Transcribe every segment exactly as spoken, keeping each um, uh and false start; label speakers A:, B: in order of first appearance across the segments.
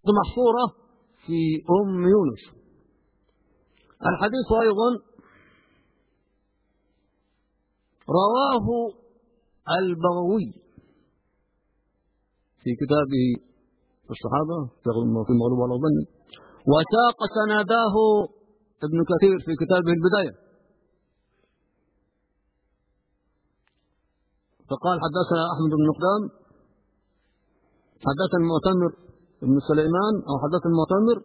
A: محصورة في أم يونس. الحديث أيضا رواه البغوي في كتابه في الصحابة في المغلوب على الظن، وساق سنداه ابن كثير في كتابه البداية، فقال حدثنا أحمد بن مقدام حدثنا المعتمر بن سليمان أو حدثنا المعتمر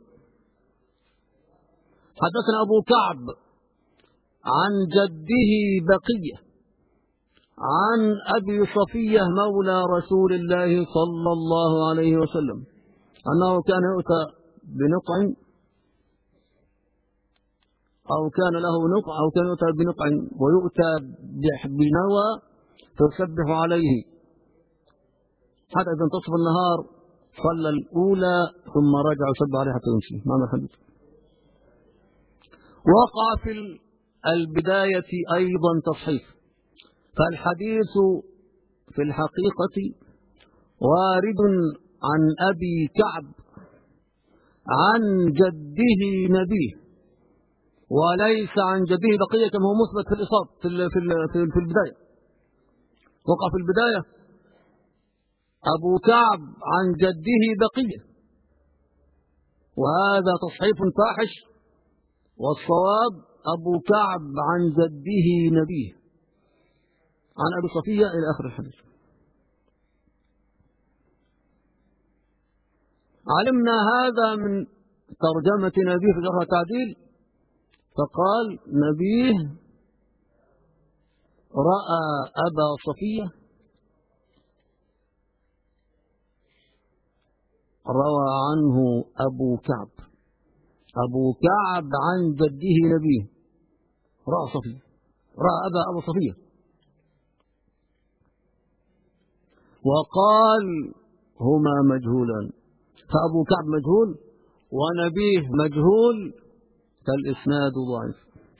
A: حدثنا أبو كعب عن جده بقية عن أبي صفية مولى رسول الله صلى الله عليه وسلم أنه كان يؤتى بنقع أو كان له نقع أو كان يؤتى بنقع ويؤتى بنوى تسبح عليه حتى إذا انتصف النهار صلى الأولى ثم رجع وسبح عليه حتى يمشي. معنى الحديث. وقع في البداية أيضا تصحيف، فالحديث في الحقيقة وارد عن أبي كعب عن جده نبيه، وليس عن جده بقية كما هو مثبت في الإصابة في البداية. وقع في البداية أبو كعب عن جده بقية، وهذا تصحيف فاحش، والصواب أبو كعب عن جده نبيه عن أبي صفية إلى آخر الحديث. علمنا هذا من ترجمة نبيه في جرح التعديل، فقال نبيه رأى أبا صفية روى عنه أبو كعب، أبو كعب عن جده نبيه رأى صفية، رأى أبا أبو صفية، وقال هما مجهولان، فأبو كعب مجهول ونبيه مجهول، فالإسناد ضعيف.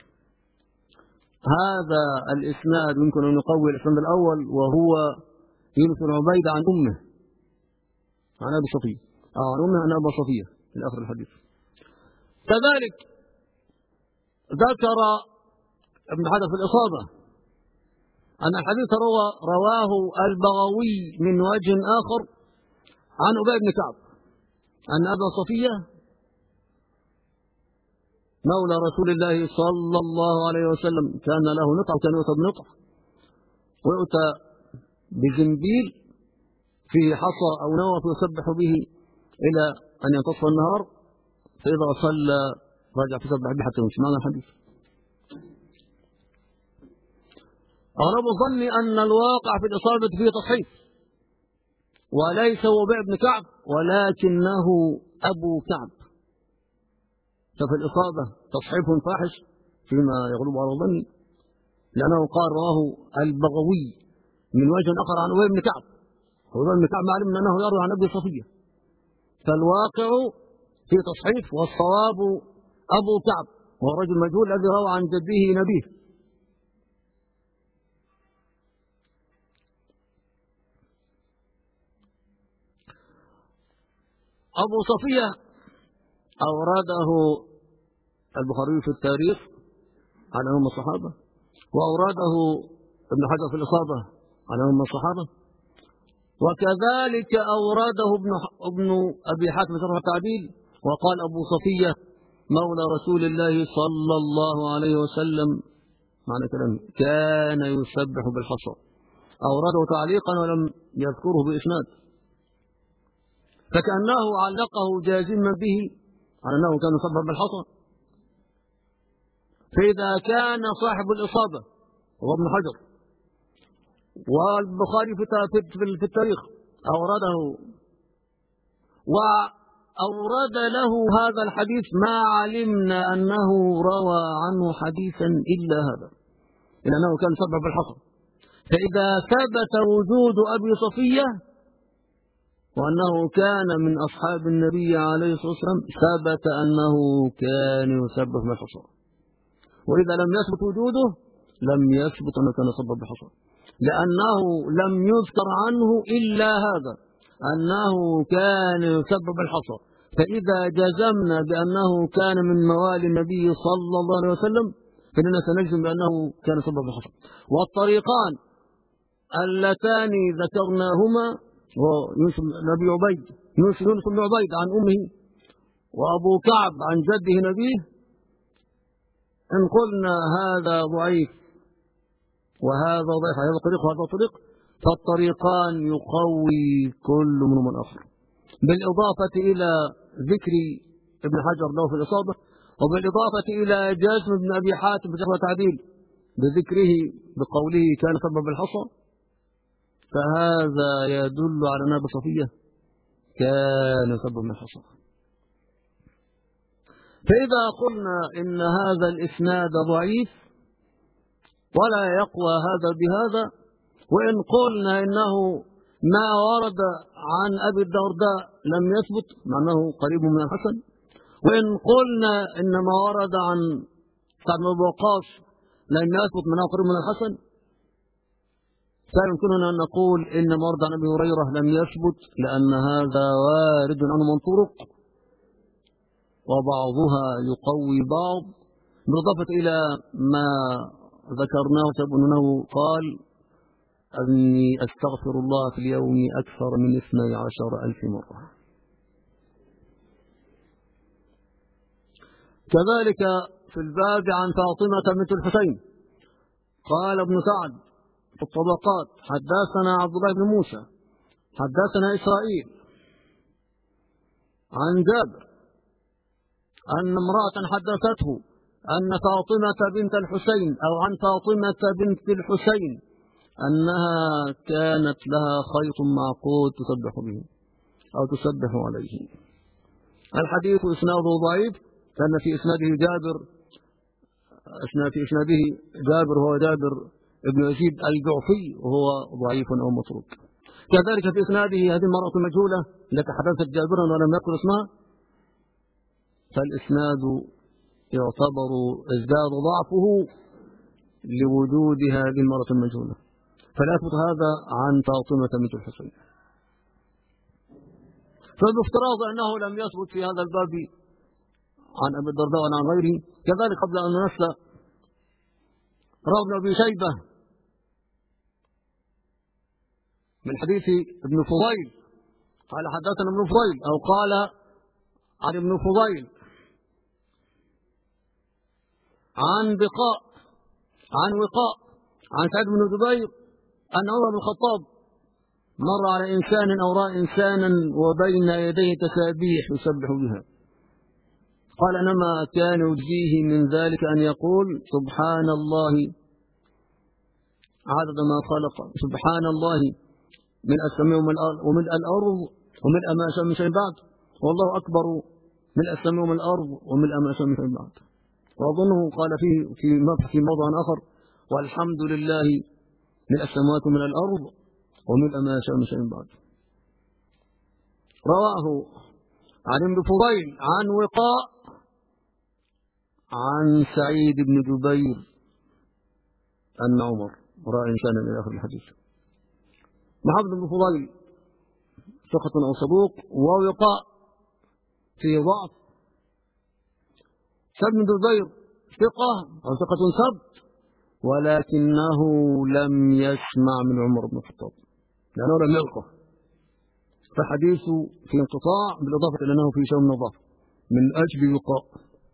A: هذا الإسناد يمكن أن يقوي الإسناد الأول وهو يونس بن عبيد عن أمه عن أبي صفية أو عن أمه عن أبا صفية في آخر الحديث. كذلك ذكر ابن حجر في الإصابة أن الحديث روى رواه البغوي من وجه آخر عن أبي بن كعب أن أبا صفية مولى رسول الله صلى الله عليه وسلم كان له نطع، كان يؤتى بنطع ويؤتى بزنبيل فيه حصى أو نوى فيسبح به إلى أن ينتصف النهار، فإذا صلى رجع فسبح به حتى يمشي. معنى الحديث. أغلب ظني أن الواقع في الإصابة فيه تصحيف، وليس هو أبي بن كعب ولكنه أبو كعب، ففي الإصابة تصحيف فاحش فيما يغلب على ظني، لأنه قال رواه البغوي من وجه آخر عن أبي بن كعب، وأبي بن كعب معلم أنه يروي عن أبي صفية، فالواقع في تصحيف، والصواب أبو كعب وهو رجل مجهول الذي روى عن جده نبيه. أبو صفية أورده البخاري في التاريخ عن هم الصحابة، وأورده ابن حجر في الإصابة عن هم الصحابة، وكذلك أورده ابن ابن أبي حاتم شرح التعديل وقال أبو صفية مولى رسول الله صلى الله عليه وسلم معنى كلامه كان يسبح بالحصى، أورده تعليقا ولم يذكره بإسناد، فكأنه علقه جازما به على أنه كان يسبح بالحصى. فإذا كان صاحب الإصابة هو ابن حجر والبخاري في التاريخ أورده وأورد له هذا الحديث، ما علمنا أنه روى عنه حديثا إلا هذا، إلا أنه كان يسبح بالحصى. فإذا ثبت وجود أبي صفية وأنه كان من أصحاب النبي عليه الصلاة والسلام ثبت أنه كان يسبح بالحصى، وإذا لم يثبت وجوده لم يثبت أنه كان يسبح بالحصى، لأنه لم يذكر عنه إلا هذا أنه كان يسبح بالحصى، فإذا جزمنا بأنه كان من موالي النبي صلى الله عليه وسلم فإننا سنجزم بأنه كان سبب الحصى. والطريقان اللتان ذكرناهما يونس بن أبي عبيد يونس بن عبيد عن أمه وأبو كعب عن جده نبيه، إن قلنا هذا ضعيف وهذا ضعيف، هذا طريق وهذا طريق، فالطريقان يقوي كل منهما الآخر، بالإضافة إلى ذكر ابن حجر له في الإصابة، وبالإضافة إلى جزم ابن أبي حاتم في جرح وتعديل بذكره بقوله كان سبب الحصى، فهذا يدل على أن أبا صفية كان سبب الحصى. فإذا قلنا إن هذا الإسناد ضعيف ولا يقوى هذا بهذا، وإن قلنا إنه ما ورد عن أبي الدرداء لم يثبت مع أنه قريب من الحسن، وإن قلنا إن ما ورد عن سعد بن أبي وقاص لم يثبت منه قريب من الحسن، فيمكننا أن نقول إن ما ورد عن أبي هريرة لم يثبت لأن هذا وارد عنه من طرق وبعضها يقوي بعض، بالإضافة إلى ما ذكرناه أنه قال أني أستغفر الله في اليوم أكثر من اثني عشر ألف مرة. كذلك في الباب عن فاطمة بنت الحسين قال ابن سعد في الطبقات حدثنا عبد الله بن موسى حدثنا إسرائيل عن جابر أن امرأة حدثته أن فاطمة بنت الحسين أو عن فاطمة بنت الحسين أنها كانت لها خيط معقود تسبح به أو تسبح عليه. الحديث إسناده ضعيف كان في إسناده جابر في إسناده جابر هو جابر ابن يزيد الجعفي وهو ضعيف أو متروك. كذلك في إسناده هذه المرأة المجهولة التي حدثت جابرا ولم يذكر اسمها، فالإسناد يعتبر ازداد ضعفه لوجود هذه المرأة المجهولة، فلا يثبت هذا عن فاطمة بنت الحسين. فبافتراض أنه لم يثبت في هذا الباب عن أبي الدرداء وعن غيره، كذلك قبل أن ننسى روى ابن أبي شيبة من حديث ابن فضيل قال حدثنا ابن فضيل أو قال عن ابن فضيل عن بقاء عن وقاء عن سعد بن جبير أن عمر بن الخطاب مر على إنسان أو رأى إنسانا وبين يديه تسابيح يسبح بها، قال إنما كان يجزيه من ذلك أن يقول سبحان الله عدد ما خلق، سبحان الله من السماء ومن الأرض ومن ما شاء من شيء بعد، والله أكبر من السماء ومن الأرض ومن ما شاء من شيء بعد. وأظنه قال فيه في في موضع آخر والحمد لله من السماوات ومن الأرض ومن ما شاء من شيء بعد. رواه عن ابن فضيل عن وقاء عن سعيد بن جبير أن عمر رأى إنسانا إلى آخر الحديث. محمد بن فضيل ثقة أو صدوق، ووقاء في ضعف. سعيد بن جبير ثقة أو ثقة ثبت، ولكنه لم يسمع من عمر بن الخطاب لأنه لم يلقه، فحديثه في انقطاع بالإضافة إلى أنه في شيء من الضعف من أجل وقاء.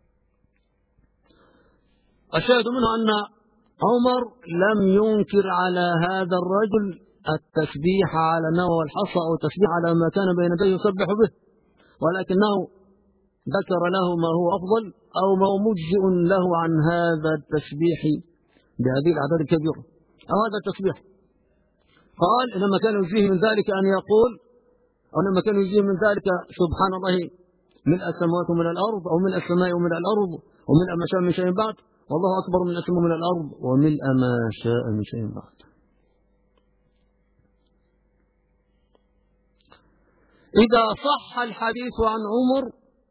A: الشاهد منه أن عمر لم ينكر على هذا الرجل التسبيح على النوى والحصى أو التسبيح على ما كان بين يديه يسبح به، ولكنه ذكر له ما هو أفضل أو ما هو مجزئ له عن هذا التسبيح بهذه الأعداد الكبيرة أو هذا التسبيح. قال إنما كان يجزيه من ذلك أن يقول أو إنما كان يجزيه من ذلك سبحان الله من السماوات ومن الأرض أو من السماء ومن الأرض ومن ما شاء من شيء بعد، والله أكبر من السماء ومن الأرض ومن ما شاء من شيء بعد. إذا صح الحديث عن عمر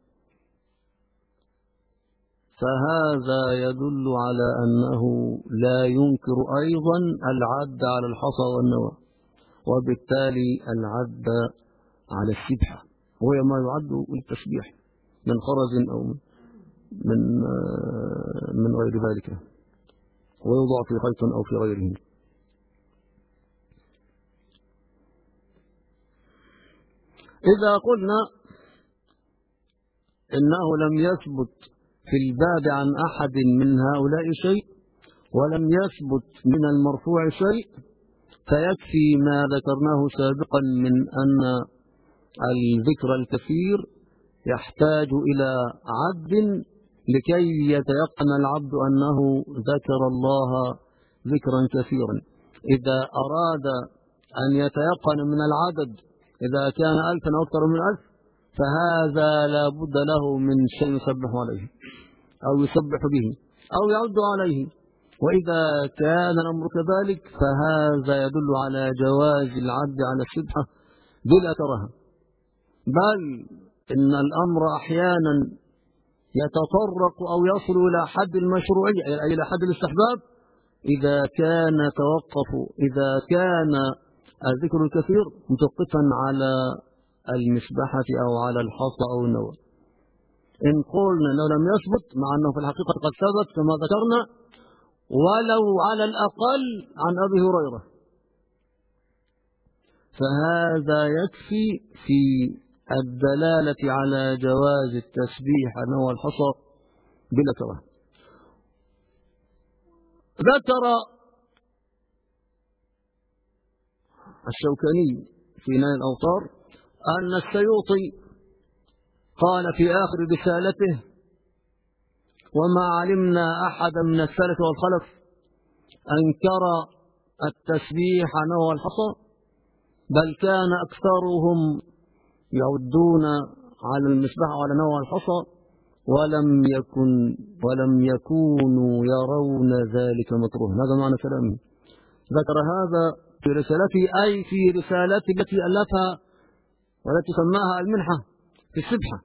A: فهذا يدل على أنه لا ينكر أيضا العد على الحصى والنوى، وبالتالي العد على السبحة وهي ما يعد للتسبيح من خرز أو من من غير ذلك، ويوضع في خيط أو في غيره. إذا قلنا إنه لم يثبت في الباب عن أحد من هؤلاء شيء ولم يثبت من المرفوع شيء، فيكفي ما ذكرناه سابقا من أن الذكر الكثير يحتاج إلى عبد لكي يتيقن العبد أنه ذكر الله ذكرا كثيرا. إذا أراد أن يتيقن من العدد إذا كان ألفا أو أكثر من ألف، فهذا لا بد له من شيء يسبح عليه أو يسبح به أو يعد عليه. وإذا كان الأمر كذلك فهذا يدل على جواز العد على السبحة بلا كراهة، بل إن الأمر أحيانا يتطرق أو يصل إلى حد المشروعية أي إلى حد الاستحباب إذا كان توقف إذا كان الذكر الكثير متوقفا على المسبحة أو على الحصى أو النوى. إن قلنا أنه لم يثبت مع أنه في الحقيقة قد ثبت كما ذكرنا ولو على الأقل عن أبي هريرة، فهذا يكفي في الدلالة على جواز التسبيح نوى الحصى بلا كراهة. ذكر الشوكاني في نيل الأوطار أن السيوطي قال في آخر رسالته: وما علمنا أحدا من السلف والخلف أنكر التسبيح نوى الحصى، بل كان أكثرهم يعدون على المسبح وعلى نوى الحصى ولم يكن ولم يكونوا يرون ذلك مكروه. هذا معنى كلامه. ذكر هذا في رسالته أي في رسالته التي ألفها والتي سماها المنحة في السبحة.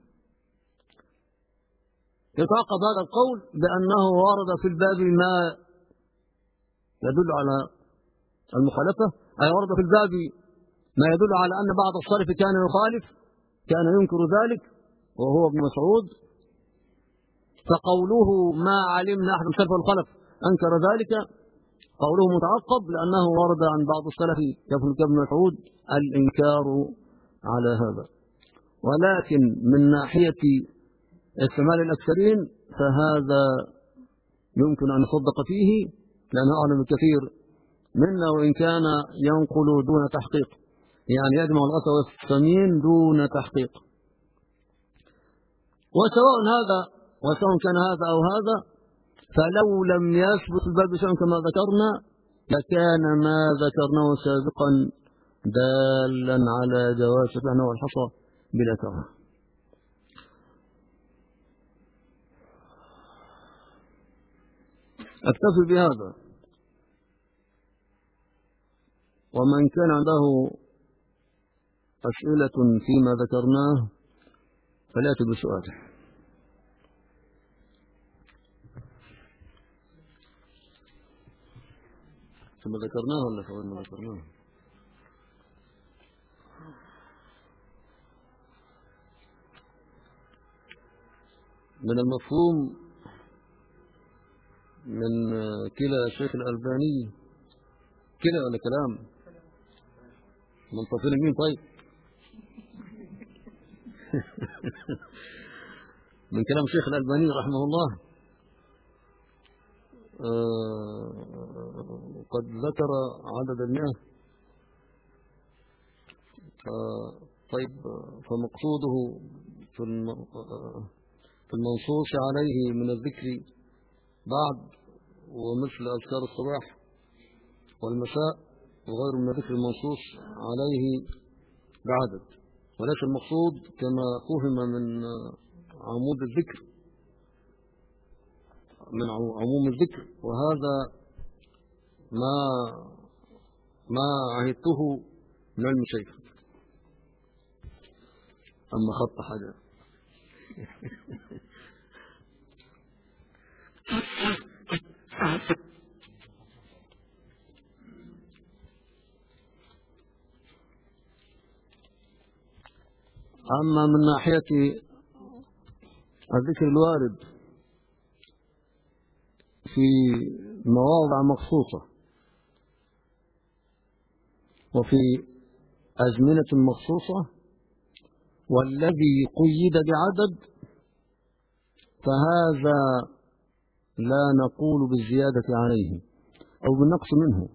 A: يتعقب هذا القول بأنه ورد في الباب ما يدل على المخالفة، أي ورد في الباب ما يدل على أن بعض الصرف كان يخالف كان ينكر ذلك وهو ابن مسعود، فقوله ما علمنا أحد السلف والخلف أنكر ذلك قوله متعقب لأنه ورد عن بعض السلف كابن مسعود الإنكار على هذا. ولكن من ناحية استعمال الأكثرين فهذا يمكن أن نصدق فيه لأنه أعلم الكثير منا وإن كان ينقل دون تحقيق، يعني يجمع الغث والثمين دون تحقيق. وسواء هذا وسواء كان هذا أو هذا، فلو لم يثبت الباب شيء كما ذكرنا لكان ما ذكرناه سابقا دالا على جواز سبحانه والحصى بلا كراهة. أكتفي بهذا، ومن كان عنده أسئلة فيما ذكرناه فليأتي بسؤاله. ثم ذكرناه ولا فوق ما ذكرناه؟ من المفهوم من كلا الشيخ الألباني كلا ولا كلام منطفين مين؟ طيب من كلام الشيخ الألباني رحمه الله قد ذكر عدد المئة. طيب فمقصوده في المنصوص عليه من الذكر بعد ومثل أذكار الصباح والمساء وغير من الذكر المنصوص عليه بعدد، وليس المقصود كما فهم من عمود الذكر من عموم الذكر. وهذا ما ما عهدته من علم شيخ. أما خط حاجة أما من ناحية الذكر الوارد في مواضع مخصوصة وفي أزمنة مخصوصة والذي قيد بعدد فهذا لا نقول بالزيادة عليه أو بالنقص منه.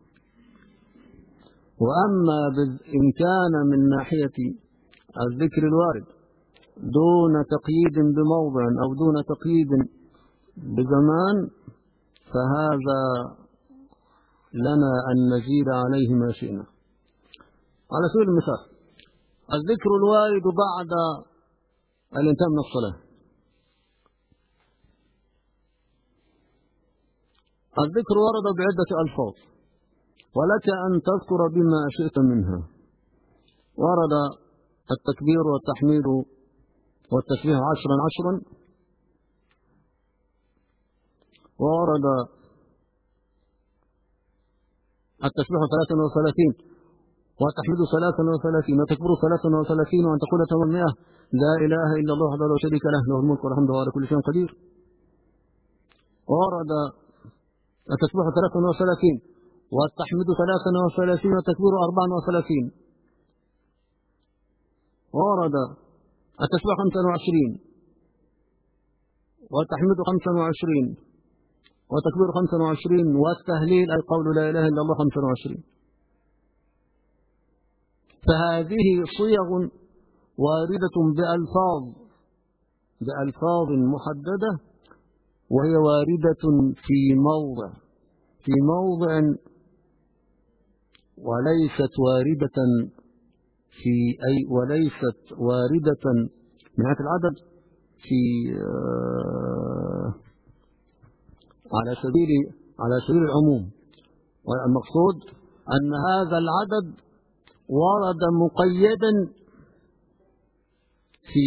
A: وأما إن كان من ناحية الذكر الوارد دون تقييد بموضع أو دون تقييد بزمان فهذا لنا أن نزيد عليه ما شئنا. على سبيل المثال الذكر الوارد بعد الانتهاء من الصلاة. الذكر ورد بعدة ألفاظ ولك أن تذكر بما شئت منها. ورد التكبير والتحميد والتسبيح عشرا عشرا، وورد التسبيح ثلاثا وثلاثين والتحميد ثلاثا وثلاثين وتكبير ثلاثا وثلاثين وأن تقول ثمانمائة لا إله إلا الله وحده لا شريك له له الملك والحمد وعلى كل شيء قدير. ورد التسبيح ثلاثا وثلاثين والتحميد ثلاثا وثلاثين والتكبير أربعا وثلاثين. ورد التسبيح خمسا وعشرين والتحميد خمسا وعشرين وتكبير خمسا وعشرين والتهليل أي قول لا إله إلا الله خمسا وعشرين. فهذه صيغ واردة بألفاظ بألفاظ محددة وهي واردة في موضع في موضع وليست واردة في أي وليست واردة من حيث العدد في آه على سبيل على سبيل العموم. والمقصود أن هذا العدد ورد مقيدا في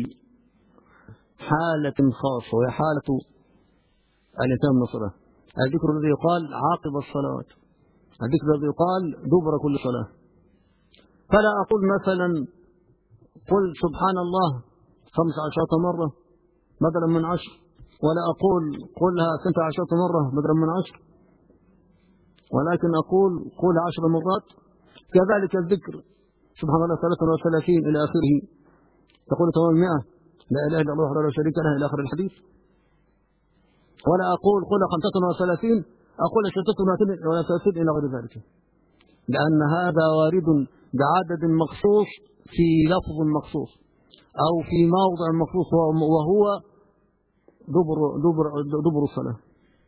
A: حالة خاصة وهي حالة الانتهاء من الصلاة. الذكر الذي يقال عاقب الصلاة، الذكر الذي يقال دبر كل صلاة. فلا أقول مثلا قل سبحان الله خمس عشرة مرة بدلا من عشر، ولا أقول قلها ست عشرة مرة بدلا من عشر، ولكن أقول قل عشر مرات. كذلك الذكر سبحان الله ثلاثا وثلاثين إلى آخره، تقول ثمانمائة لا إله إلا الله وحده لا شريك له إلى آخر الحديث. ولا أقول قل خمسة وثلاثين أقول ستة وثلاثين إلى غير ذلك، لأن هذا وارد بعدد مخصوص في لفظ مخصوص أو في موضع مخصوص وهو دبر دبر دبر الصلاة.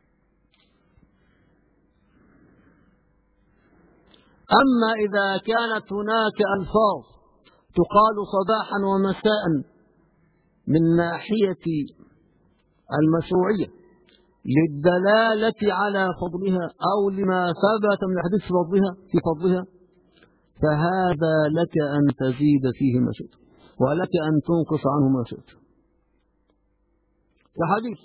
A: أما إذا كانت هناك ألفاظ تقال صباحا ومساء من ناحية المشروعية للدلالة على فضلها أو لما ثبت من حديث فضلها في فضلها فهذا لك أن تزيد فيه ما شئت ولك أن تنقص عنه ما شئت. كحديث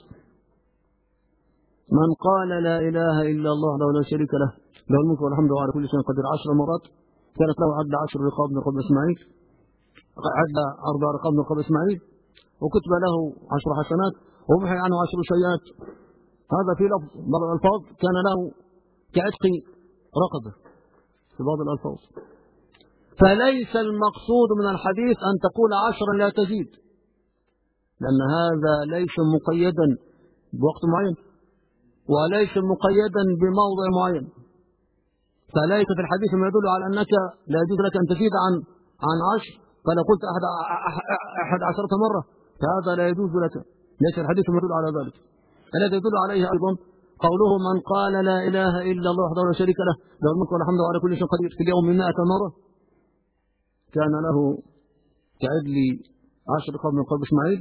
A: من قال لا إله إلا الله له لا شريك له له الملك والحمد وعلى كل شيء قدير عشر مرات كانت له عدل عشر رقاب من رقاب إسماعيل، عدل أربع رقاب من رقاب إسماعيل، وكتب له عشر حسنات ومحي عنه عشر سيئات. هذا في لفظ بعض الألفاظ كان له كعتق رقبة في بعض الألفاظ. فليس المقصود من الحديث أن تقول عشرا لا تزيد، لأن هذا ليس مقيدا بوقت معين وليس مقيدا بموضع معين. فليس في الحديث ما يدل على أنك لا يجوز لك أن تزيد عن عن عشر، فلو قلت أحد, أحد عشرة مرة فهذا لا يجوز لك، ليس الحديث ما يدل على ذلك. الذي يدل عليه أيضا قوله من قال لا إله إلا الله وحده لا شريك له له الملك والحمد وعلى كل شيء قدير في اليوم مئة مرة كان له كعدل عشر رقاب من قلب إسماعيل،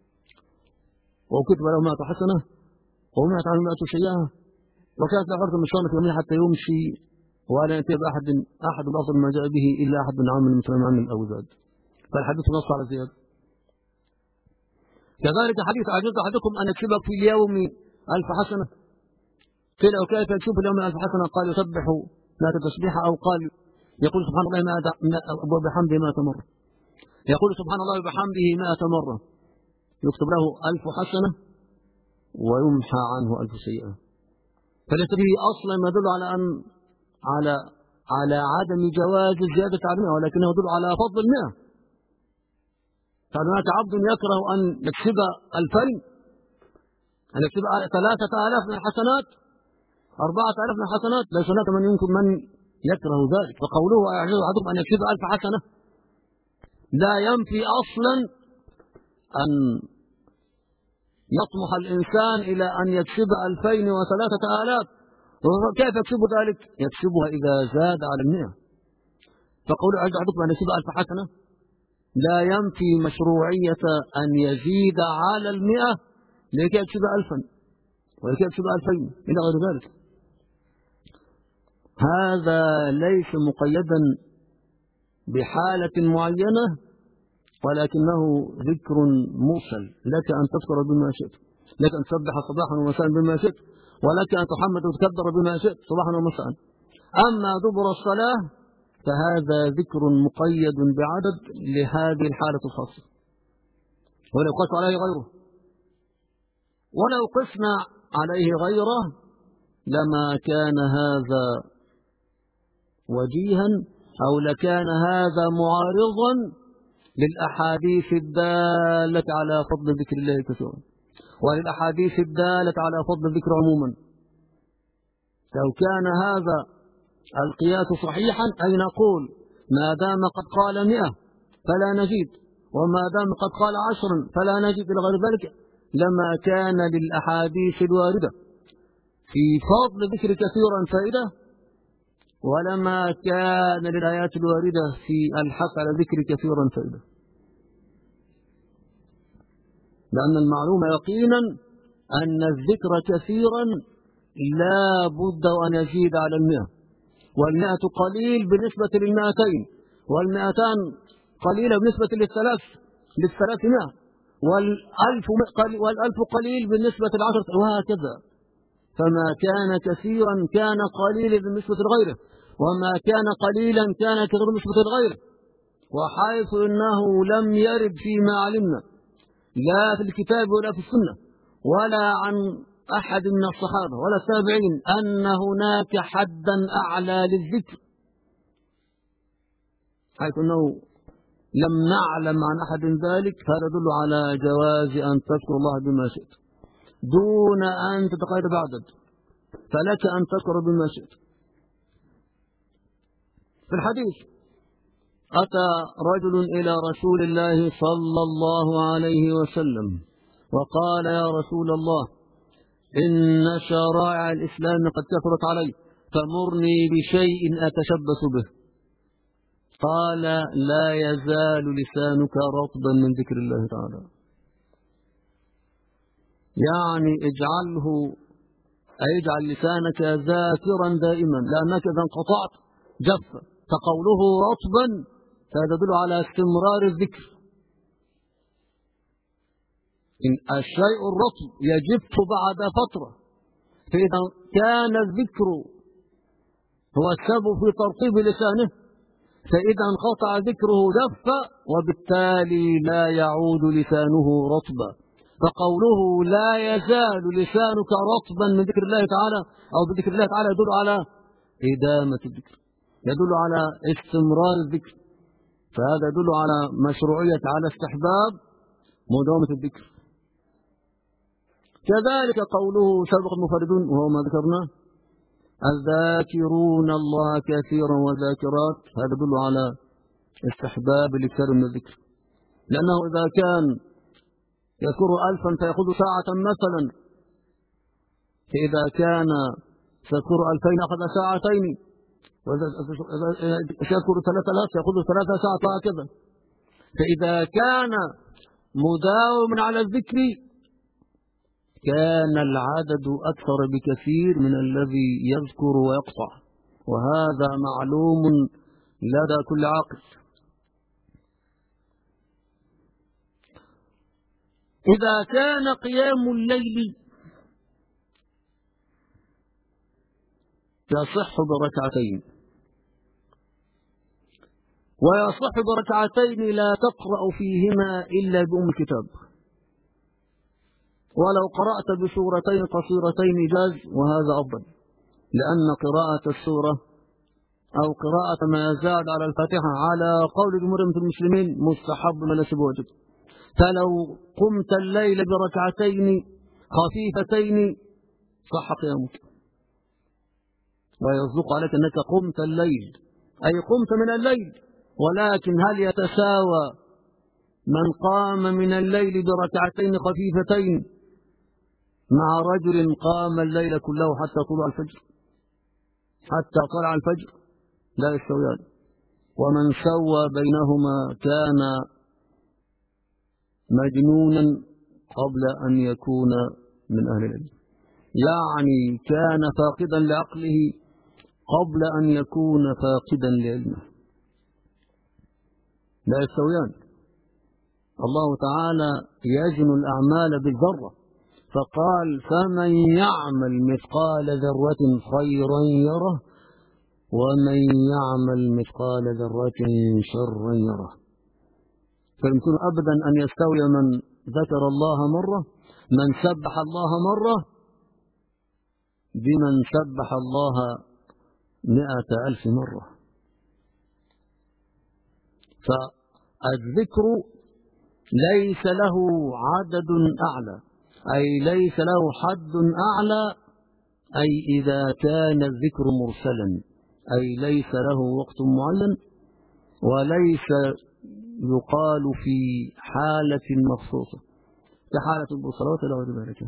A: وكتب له مئة حسنة ومئة عنه مئة سيئة، وكانت له عرض من شامة يومية حتى يمشي ولا ينتهي بأحد أحد الأصل ما جاء به إلا أحد من عام المسلم عن الأوزاد. فالحديث نص على زيادة. كذلك حديث أعجز أحدكم أن يكسبك في اليوم ألف حسنة، قيل وكيف يكسب في اليوم ألف حسنة؟ قال يسبح مئة تسبيحة أو قال يقول سبحان الله وبحمده مئة مرة. يقول سبحان الله وبحمده مائة مرة يكتب له ألف حسنة ويمحى عنه ألف سيئة. فليس به أصلا ما يدل على أن على على عدم جواز زيادة على المئة، ولكنه يدل على فضل المئة. فهناك عبد يكره أن يكسب ألفين، أن يكسب ثلاثة آلاف من الحسنات، أربعة آلاف من الحسنات، ليس هناك من يمكن من يكره ذلك. فقوله أيعجز أحدكم أن يكسب ألف حسنة لا ينفي أصلا أن يطمح الإنسان إلى أن يكسب ألفين وثلاثة آلاف. وكيف يكسب ذلك؟ يكسبها إذا زاد على المئة. فقوله أيعجز أحدكم أن يكسب ألف حسنة لا ينفي مشروعية أن يزيد على المئة لكي يكسب ألفا ولكي يكسب ألفين إلى غير ذلك. هذا ليس مقيدا بحالة معينة، ولكنه ذكر مرسل، لك أن تذكر بما شئت، لك أن تسبح صباحا ومساء بما شئت، ولك أن تحمد وتكبر بما شئت صباحا ومساء. أما دبر الصلاة فهذا ذكر مقيد بعدد لهذه الحالة الخاصة، ولو قس عليه غيره، ولو قسنا عليه غيره لما كان هذا وجيها أو لكان هذا معارضا للأحاديث الدالة على فضل ذكر الله كثيرا، وللأحاديث الدالة على فضل الذكر عموما. لو كان هذا القياس صحيحا أي نقول ما دام قد قال مئة فلا نزيد، وما دام قد قال عشرا فلا نزيد إلى غير ذلك، لما كان للأحاديث الواردة في فضل ذكر كثيرا فائدة، ولما كان للآيات الواردة في الحث على ذكر كثيرا فائدة. لأن المعلوم يقينا أن الذكر كثيرا لا بد أن يزيد على المئة، والمئة قليل بالنسبة للمئتين، والمئتان قليلة بالنسبة للثلاث للثلاثمائة، والألف والألف قليل بالنسبة للعشرة، وهكذا. فما كان كثيرا كان قليلا بالنسبة لغيره، وما كان قليلا كان كثيرا بالنسبة لغيره. وحيث أنه لم يرد فيما علمنا لا في الكتاب ولا في السنة ولا عن أحد من الصحابة ولا التابعين أن هناك حدا أعلى للذكر، حيث أنه لم نعلم عن أحد ذلك، هذا يدل على جواز أن تذكر الله بما شئت دون أن تتقيد بعدد، فلك أن تذكر بما شئت. في الحديث أتى رجل إلى رسول الله صلى الله عليه وسلم وقال يا رسول الله إن شرائع الإسلام قد كثرت علي فمرني بشيء أتشبث به. قال لا يزال لسانك رطبا من ذكر الله تعالى، يعني اجعله أي اجعل لسانك ذاكرا دائما، لأنك إذا انقطعت جف. فقوله رطبا فهذا يدل على استمرار الذكر. إن الشيء الرطب يجف بعد فترة، فإذا كان الذكر هو السبب في ترطيب لسانه، فإذا انقطع ذكره جف، وبالتالي لا يعود لسانه رطبا. فقوله لا يزال لسانك رطبا من ذكر الله تعالى أو بذكر الله تعالى يدل على إدامة الذكر، يدل على استمرار الذكر، فهذا يدل على مشروعية على استحباب مداومة الذكر. كذلك قوله سبق المفردون وهو ما ذكرناه الذاكرون الله كثيرا وذاكرات، هذا يدل على استحباب الإكثار من الذكر، لأنه إذا كان يذكر ألفا فيأخذ ساعة مثلا، فإذا كان سيذكر ألفين أخذ ساعتين، وإذا سيذكر ثلاثة آلاف يأخذ ثلاثة ساعات وهكذا. فإذا كان مداوما على الذكر كان العدد أكثر بكثير من الذي يذكر ويقطع، وهذا معلوم لدى كل عاقل. إذا كان قيام الليل يصح بركعتين، ويصح بركعتين لا تقرأ فيهما إلا بأم الكتاب، ولو قرأت بسورتين قصيرتين جاز، وهذا أفضل، لأن قراءة السورة أو قراءة ما زاد على الفاتحة على قول جمهور المسلمين مستحب وليس بواجب. فلو قمت الليل بركعتين خفيفتين صح قيامك، ويصدق عليك أنك قمت الليل، أي قمت من الليل. ولكن هل يتساوى من قام من الليل بركعتين خفيفتين مع رجل قام الليل كله حتى طلوع الفجر حتى طلع الفجر؟ لا يستويان. ومن سوى بينهما كان مجنونا قبل أن يكون من أهل العلم، يعني كان فاقدا لعقله قبل أن يكون فاقدا لعلمه، لا يستويان. الله تعالى يزن الأعمال بالذرة، فقال فمن يعمل مثقال ذرة خيرا يره ومن يعمل مثقال ذرة شرا يره. فيمكن أبدا أن يستوي من ذكر الله مرة، من سبح الله مرة، بمن سبح الله مئة ألف مرة. فالذكر ليس له عدد أعلى، أي ليس له حد أعلى، أي إذا كان الذكر مرسلا، أي ليس له وقت معين، وليس يقال في حالة مخصوصة كحالة الصلوات إلى غير ذلك.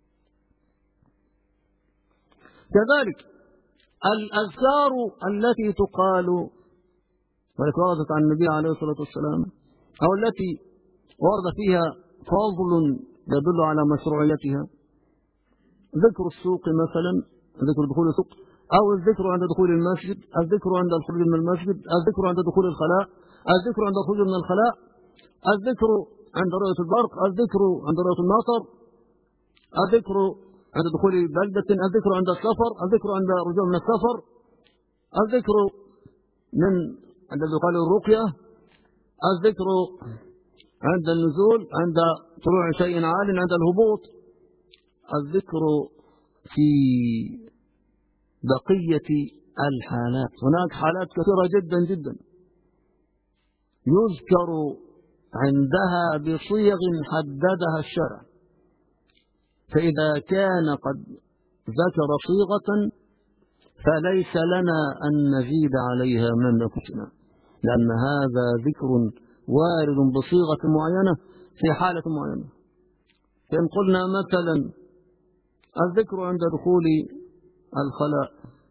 A: كذلك الأذكار التي تقال ولك عن النبي عليه الصلاة والسلام، أو التي ورد فيها فضل يدل على مشروعيتها، ذكر السوق مثلا، ذكر دخول السوق، أو الذكر عند دخول المسجد، الذكر عند الخروج من المسجد، الذكر عند دخول الخلاء، الذكر عند الخروج من الخلاء، الذكر عند رؤية البرق، الذكر عند رؤية المطر، الذكر عند دخول بلدة، الذكر عند السفر، الذكر عند الرجوع من السفر، الذكر من عند دخول الرقية، الذكر عند النزول، عند طلوع شيء عال، عند الهبوط، الذكر في بقية الحالات. هناك حالات كثيرة جدا جدا يذكر عندها بصيغ حددها الشرع، فإذا كان قد ذكر صيغة فليس لنا أن نزيد عليها من نفسنا، لأن هذا ذكر وارد بصيغة معينة في حالة معينة. فإن قلنا مثلا الذكر عند دخول الخلاء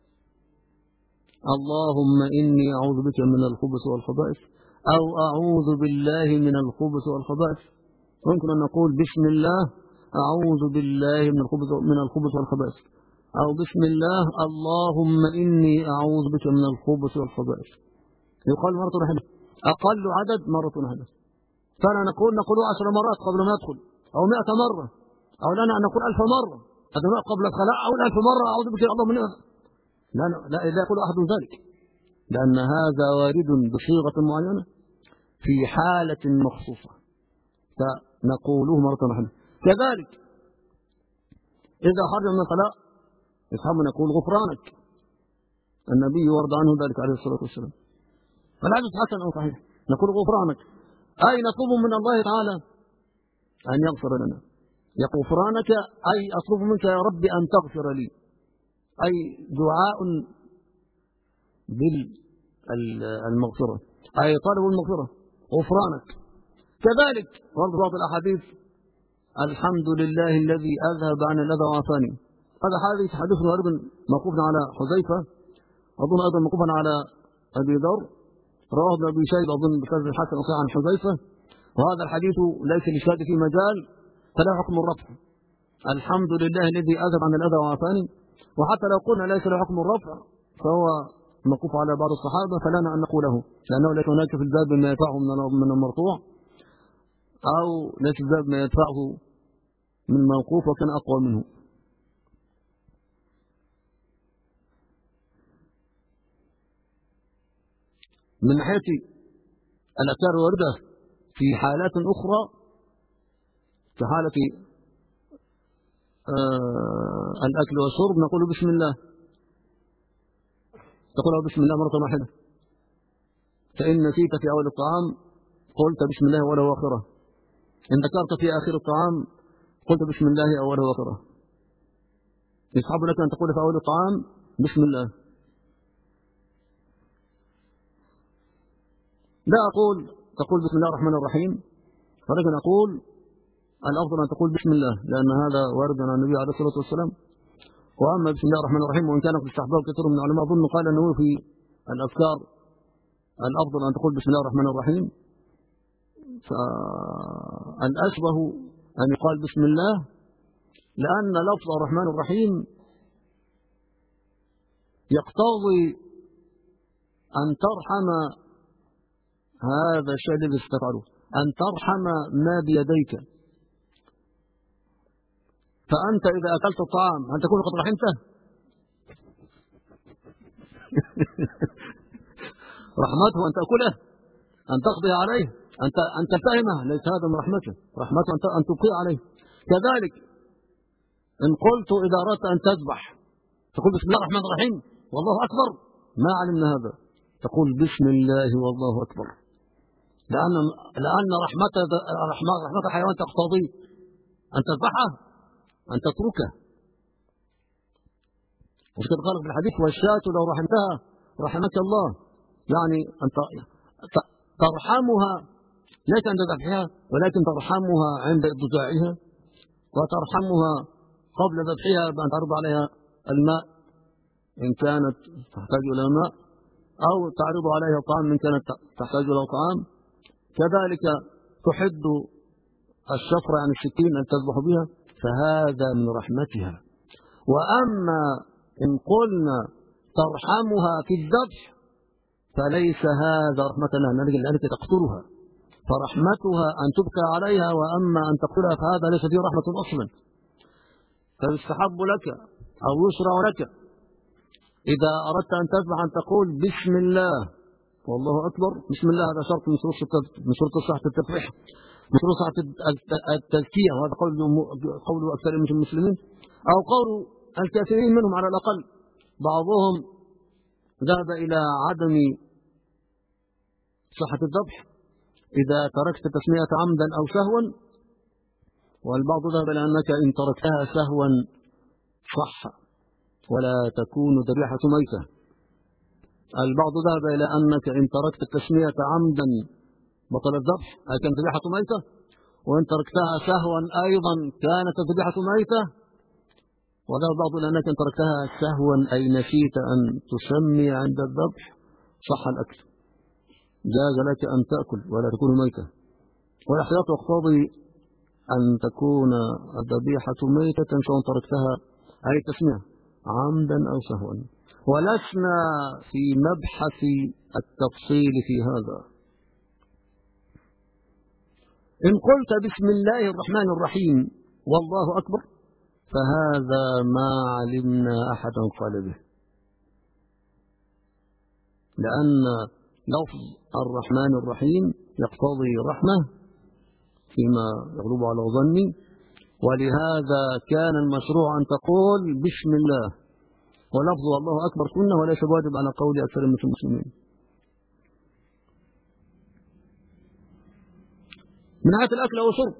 A: اللهم إني أعوذ بك من الخبث والخبائث، أو أعوذ بالله من الخبث والخبائث، ممكن أن نقول بسم الله أعوذ بالله من الخبث من الخبث والخبائث، أو بسم الله اللهم إني أعوذ بك من الخبث والخبائث. يقال مرة واحدة، أقل عدد مرة واحدة. فلا نقول نقول عشر مرات قبل ما ندخل، أو مئة مرة، أو لنا أن نقول ألف مرة قبل الخلاء، أو ألف مرة أعوذ بك الله من لا لا لا يقول أحد ذلك، لأن هذا وارد بصيغة معينة في حالة مخصوصة فنقوله مرة واحدة. كذلك إذا خرج من الخلاء يفهم نقول غفرانك، النبي ورد عنه ذلك عليه الصلاة والسلام، فالحديث حسن أو صحيح، نقول غفرانك، أي نطلب من الله تعالى أن يغفر لنا. يقول غفرانك أي أطلب منك يا رب أن تغفر لي، أي دعاء بالمغفرة، أي طالب المغفرة غفرانك. كذلك ورد بعض الأحاديث الحمد لله الذي أذهب عن الأذى وعافاني، هذا حديث حديث أيضا موقوف على حذيفة، أظن أيضا موقوفا على أبي ذر، رواه ابن أبي شيبة أظن بسند الحسن وصحيح عن حذيفة، وهذا الحديث ليس للشاذ في مجال فلا حكم الرفع. الحمد لله الذي أذهب عن الأذى وعافاني، وحتى لو قلنا ليس له حكم الرفع فهو موقوف على بعض الصحابة فلنا أن نقوله، لأنه ليس هناك في الباب ما يدفعه من المرفوع، أو ليس في الباب ما يدفعه من الموقوف وكان أقوى منه. من ناحية الأذكار واردة في حالات أخرى كحالة آه الأكل والشرب نقول بسم الله، تقول بسم الله مرة واحدة. فإن نسيت في أول الطعام قلت بسم الله أوله وآخره، إن ذكرت في آخر الطعام قلت بسم الله أوله وآخره. يصحب لك أن تقول في أول الطعام بسم الله. لا أقول تقول بسم الله الرحمن الرحيم، ولكن أقول الأفضل أن تقول بسم الله، لأن هذا وارد عن النبي عليه الصلاة والسلام. وأما بسم الله الرحمن الرحيم وإن كان قد استحبه كثير من العلماء أظن قال أنه في الأذكار الأفضل أن تقول بسم الله الرحمن الرحيم، فالأشبه أن يقال بسم الله، لأن لفظ الرحمن الرحيم يقتضي أن ترحم هذا الشيء الذي ستفعله، أن ترحم ما بيديك. فأنت إذا أكلت الطعام هل تكون قد رحمته؟ رحمته أن تأكله، أن تقضي عليه، أن تلتهمه، ليس هذا من رحمته. رحمته أن تبقي عليه. كذلك إن قلت إذا أردت أن تذبح تقول بسم الله الرحمن الرحيم والله أكبر، ما علمنا هذا، تقول بسم الله والله أكبر، لأن لأن رحمة رحمة الحيوان تقتضي أن تذبحه، أن تتركه. وكذا قال في الحديث والشاة لو رحمتها رحمك الله، يعني أن ترحمها، ليس عند ذبحها ولكن ترحمها عند ضجاعها، وترحمها قبل ذبحها بأن تعرض عليها الماء إن كانت تحتاج إلى ماء، أو تعرض عليها طعام إن كانت تحتاج إلى طعام. كذلك تحد الشفرة عن السكين أن تذبح بها، فهذا من رحمتها. وأما إن قلنا ترحمها في الذبح فليس هذا رحمة لها، لأنك تقتلها، فرحمتها أن تبكى عليها، وأما أن تقتلها فهذا ليس فيه رحمة أصلا. فيستحب لك أو يشرع لك إذا أردت أن تذبح أن تقول بسم الله والله أكبر. بسم الله هذا شرط من شروط صحة التذبيح، من شروط صحة التزكية، وهذا قول قول أكثر من المسلمين أو قول الكثيرين منهم على الأقل. بعضهم ذهب إلى عدم صحة الذبح إذا تركت تسمية عمدا أو سهوا، والبعض ذهب إلى أنك إن تركتها سهوا صح ولا تكون ذبيحة ميتة. البعض ذهب إلى أنك إن تركت التسمية عمدا بطل الذبح أي كانت ذبيحة ميتة، وإن تركتها سهوا أيضا كانت ذبيحة ميتة. وذهب بعض إلى أنك إن تركتها سهوا أي نسيت أن تسمي عند الذبح صح الأكل، جاز لك أن تأكل ولا تكون ميتة. والاحتياط يقتضي أن تكون الذبيحة ميتة سواء تركتها أي تسمية عمدا أو سهوا. ولسنا في مبحث التفصيل في هذا. إن قلت بسم الله الرحمن الرحيم والله أكبر فهذا ما علمنا أحدا قال به، لأن لفظ الرحمن الرحيم يقتضي رحمة فيما يغلب على ظني، ولهذا كان المشروع أن تقول بسم الله، ولفظ الله أكبر سنة وليس واجب على قول أكثر من المسلمين. من ناحية الأكل والشرب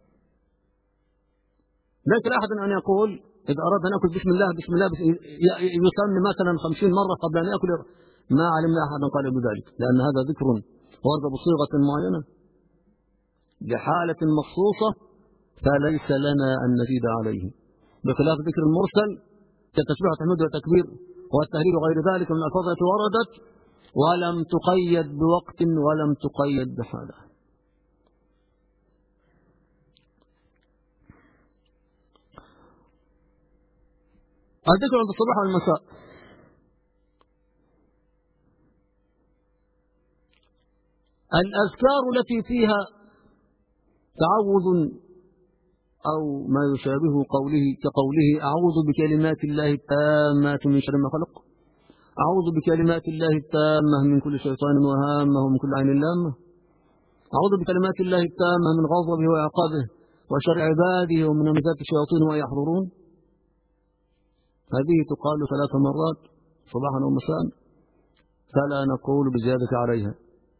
A: ليس لأحد أن يقول إذا أراد أن يأكل بسم الله بسم الله يسمي مثلا خمسين مرة قبل أن يأكل، ما علمنا أحدا قال بذلك، لأن هذا ذكر ورد بصيغة معينة لحالة مخصوصة فليس لنا أن نزيد عليه، بخلاف ذكر المرسل كالتسبيح والتحميد والتكبير والتهليل وغير ذلك من الألفاظ التي وردت ولم تقيد بوقت ولم تقيد بحالة. الذكر عند الصباح والمساء. الأذكار التي فيها تعوذ أو ما يشابه قوله كقوله أعوذ بكلمات الله التامات من شر ما خلق، أعوذ بكلمات الله التامة من كل شيطان وهامة ومن كل عين لامة، أعوذ بكلمات الله التامة من غضبه وعقابه وشر عباده ومن همزات الشياطين ويحضرون. هذه تقال ثلاث مرات صباحا ومساء، فلا نقول بزيادة عليها.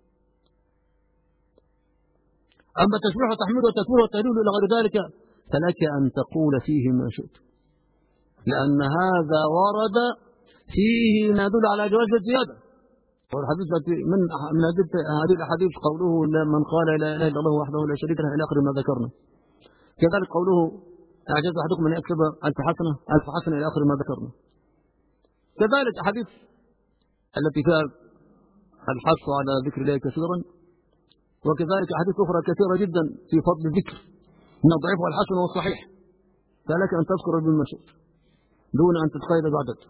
A: أما التسبيح والتحميد والتكبير والتهليل إلى غير ذلك فلك أن تقول فيه ما شئت، لأن هذا ورد فيه ما يدل على جواز الزيادة. والحديث من من هذه الأحاديث قوله من قال لا إله إلا الله وحده لا شريك له إلى آخر ما ذكرنا. كذلك قوله أعجز أحدكم أن يكسب ألف حسنة ألف حسنة إلى آخر ما ذكرنا. كذلك أحاديث التي فيها الحث على ذكر الله كثيرا، وكذلك أحاديث أخرى كثيرة جدا في فضل الذكر من الضعيف والحسن والصحيح، فلك أن تذكر بما شئت دون أن تتقيد بعدد.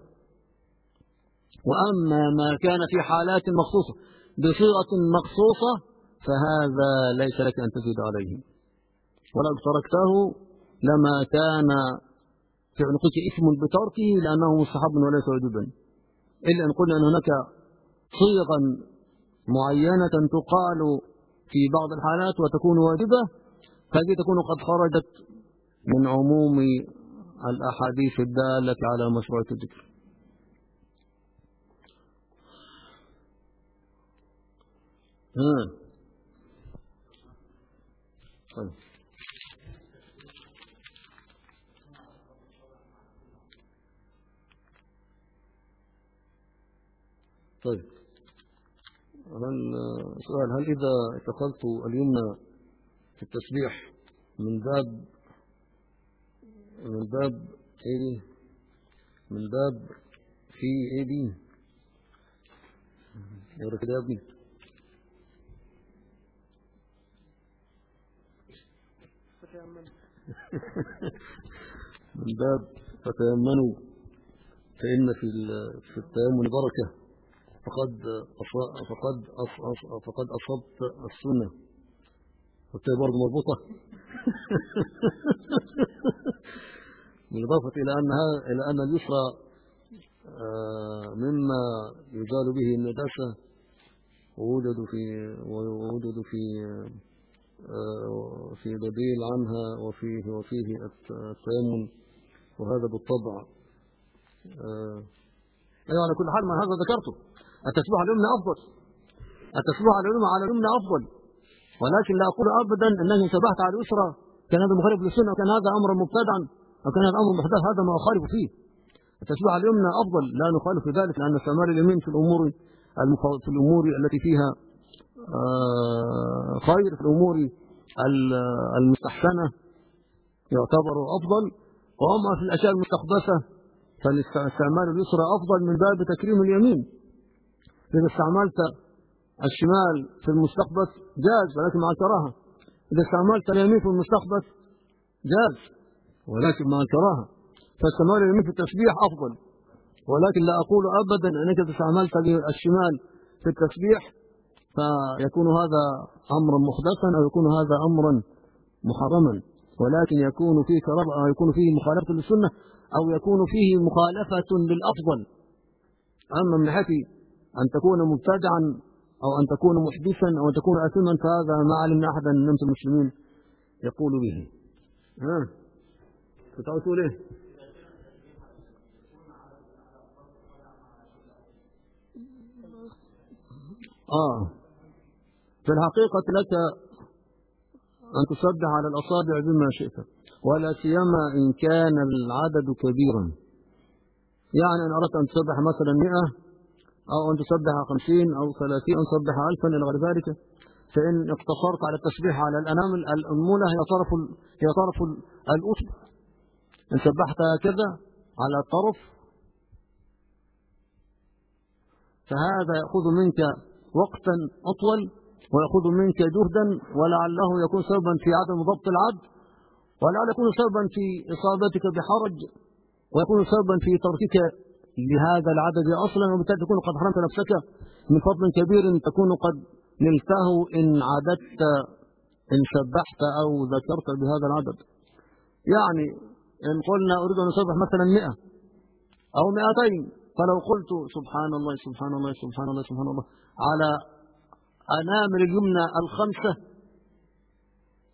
A: وأما ما كان في حالات مخصوصة بصيغة مخصوصة فهذا ليس لك أن تزيد عليه، ولو تركته لما كان في عنقك إثم بتركه لأنه مستحب وليس واجبا، إلا أن قلنا أن هناك صيغا معينة تقال في بعض الحالات وتكون واجبة، فهذه تكون قد خرجت من عموم الأحاديث الدالة على مشروعية الذكر. ها طيب طيب هل سؤال هل إذا اتخذت اليمنى في التسبيح من باب من باب ايه من باب في ايه دي يا كده يا ابني من باب فتيمنوا فإن في في التيمن بركة فقد فقد فقد أصبت السنة، والتاء برضه مربوطة بالإضافة إلى أنها إلى أن اليسرى مما يزال به النجاسة ووجد في ووجد في في بديل عنها وفيه وفيه التيمم، وهذا بالطبع أيوة. على كل حال ما هذا ذكرته التسبيح على اليمنى أفضل، التسبيح على اليمنى على اليمنى أفضل، ولكن لا أقول أبدا أنني سبحت على اليسرى كان هذا مخالف للسنة وكان هذا أمرا مبتدعا وكان هذا أمر محدث، هذا ما أخالف فيه. التسبيح على اليمنى أفضل، لا نخالف في ذلك، لأن استعمال اليمين في الأمور في الأمور التي فيها خير، في الأمور المستحسنة يعتبر أفضل، وأما في الأشياء المستخبثة فالاستعمال اليسرى أفضل من باب تكريم اليمين. إذا استعملت الشمال في المستخبث جاز ولكن مع الكراهة، إذا استعملت اليمين في المستخبث جاز ولكن مع الكراهة، فاستعمال اليمين في التسبيح أفضل، ولكن لا أقول أبدا أنك إذا استعملت الشمال في التسبيح فيكون هذا أمرا محدثا أو يكون هذا أمرا محرما، ولكن يكون فيه كراهة أو يكون فيه مخالفة للسنة أو يكون فيه مخالفة للأفضل. أما من ناحية أن تكون مبتدعا أو أن تكون محدثا أو أن تكون آثما فهذا ما علمنا أحدا من المسلمين يقول به. ها كنت عاوز تقول إيه؟ آه في الحقيقة لك أن تسبح على الأصابع بما شئت، ولا سيما إن كان العدد كبيرا، يعني إن أردت أن تسبح مثلا مئة أو أن تسبح خمسين أو ثلاثين أو تسبح ألفا إلى غير ذلك، فإن اقتصرت على التسبيح على الأنامل الأنملة هي طرف هي طرف الأصبع، إن سبحت هكذا على الطرف فهذا يأخذ منك وقتا أطول ويأخذ منك جهدا، ولعله يكون سببا في عدم ضبط العد، ولعل يكون سببا في إصابتك بحرج، ويكون سببا في تركك لهذا العدد أصلا، وبالتالي تكون قد حرمت نفسك من فضل كبير تكون قد نلته إن عددت إن سبحت أو ذكرت بهذا العدد. يعني إن قلنا أريد أن أسبح مثلا مئة أو مئتين، فلو قلت سبحان الله سبحان الله سبحان الله سبحان الله على أنامل اليمنى الخمسة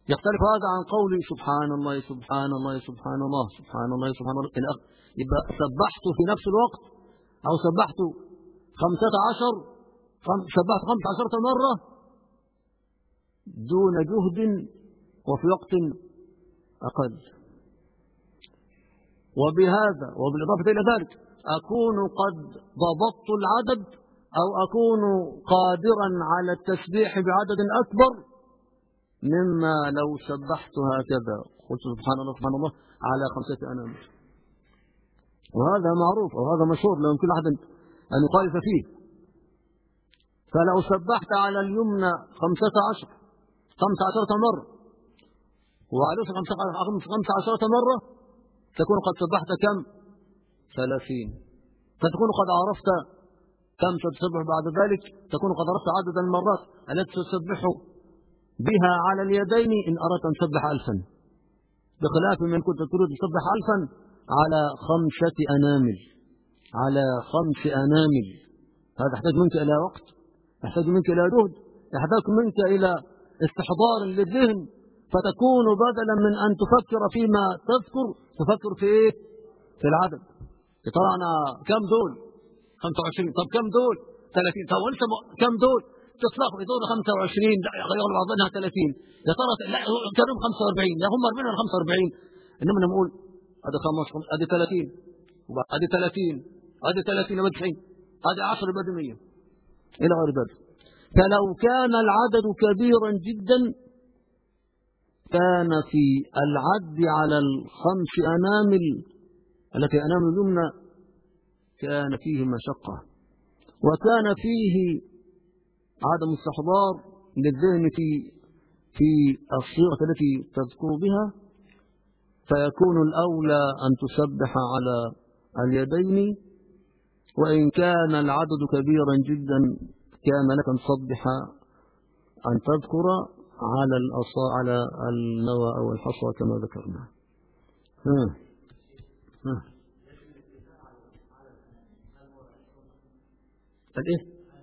A: يختلف هذا عن قولي سبحان الله سبحان الله سبحان الله سبحان الله سبحان الله. يبقى سبحت في نفس الوقت أو سبحت خمسة عشر سبحت خمسة عشرة مرة دون جهد وفي وقت أقل. وبهذا وبالإضافة إلى ذلك أكون قد ضبطت العدد أو أكون قادرا على التسبيح بعدد أكبر مما لو سبحت هكذا قلت سبحان الله سبحان الله على خمسة أنامل. وهذا معروف وهذا مشهور لا يمكن أحد أن يخالف فيه. فلو سبحت على اليمنى خمسة عشر خمسة عشرة مرة وعلى خمسة عشرة مرة تكون قد سبحت كم؟ ثلاثين. فتكون قد عرفت كم ستسبح بعد ذلك، تكون قد عرفت عدد المرات التي تسبح بها على اليدين إن أردت أن تسبح ألفا، بخلاف من كنت تريد تسبح ألفا على خمسة أنامل على خمس أنامل. هذا يحتاج منك إلى وقت، يحتاج منك إلى جهد، يحتاج منك إلى استحضار للذهن، فتكون بدلا من أن تفكر فيما تذكر تفكر في إيه؟ في العدد. ترى أنا كم دول؟ خمسة وعشرين. طب كم دول؟ ثلاثين. طب وأنت كم دول؟ تطلق دول خمسة وعشرين يغلب بعضها ثلاثين. يا ترى لا كانوا خمسة وأربعين، يا هم أربعين ولا خمسة وأربعين. إنما نقول هذا خمس هذه ثلاثين هذه ثلاثين هذه ثلاثين وتسعين هذه عشرة بدل مية إلى غير ذلك. فلو كان العدد كبيرا جدا كان في العد على الخمس أنامل التي أنامل اليمنى كان فيه مشقة، وكان فيه عدم استحضار للذهن في في الصيغة التي تذكر بها، فيكون الأولى أن تسبح على اليدين، وإن كان العدد كبيرا جدا كان لك أن تصبح أن تذكر على الأصا على النوى أو الحصى كما ذكرنا. ها ها الإيه؟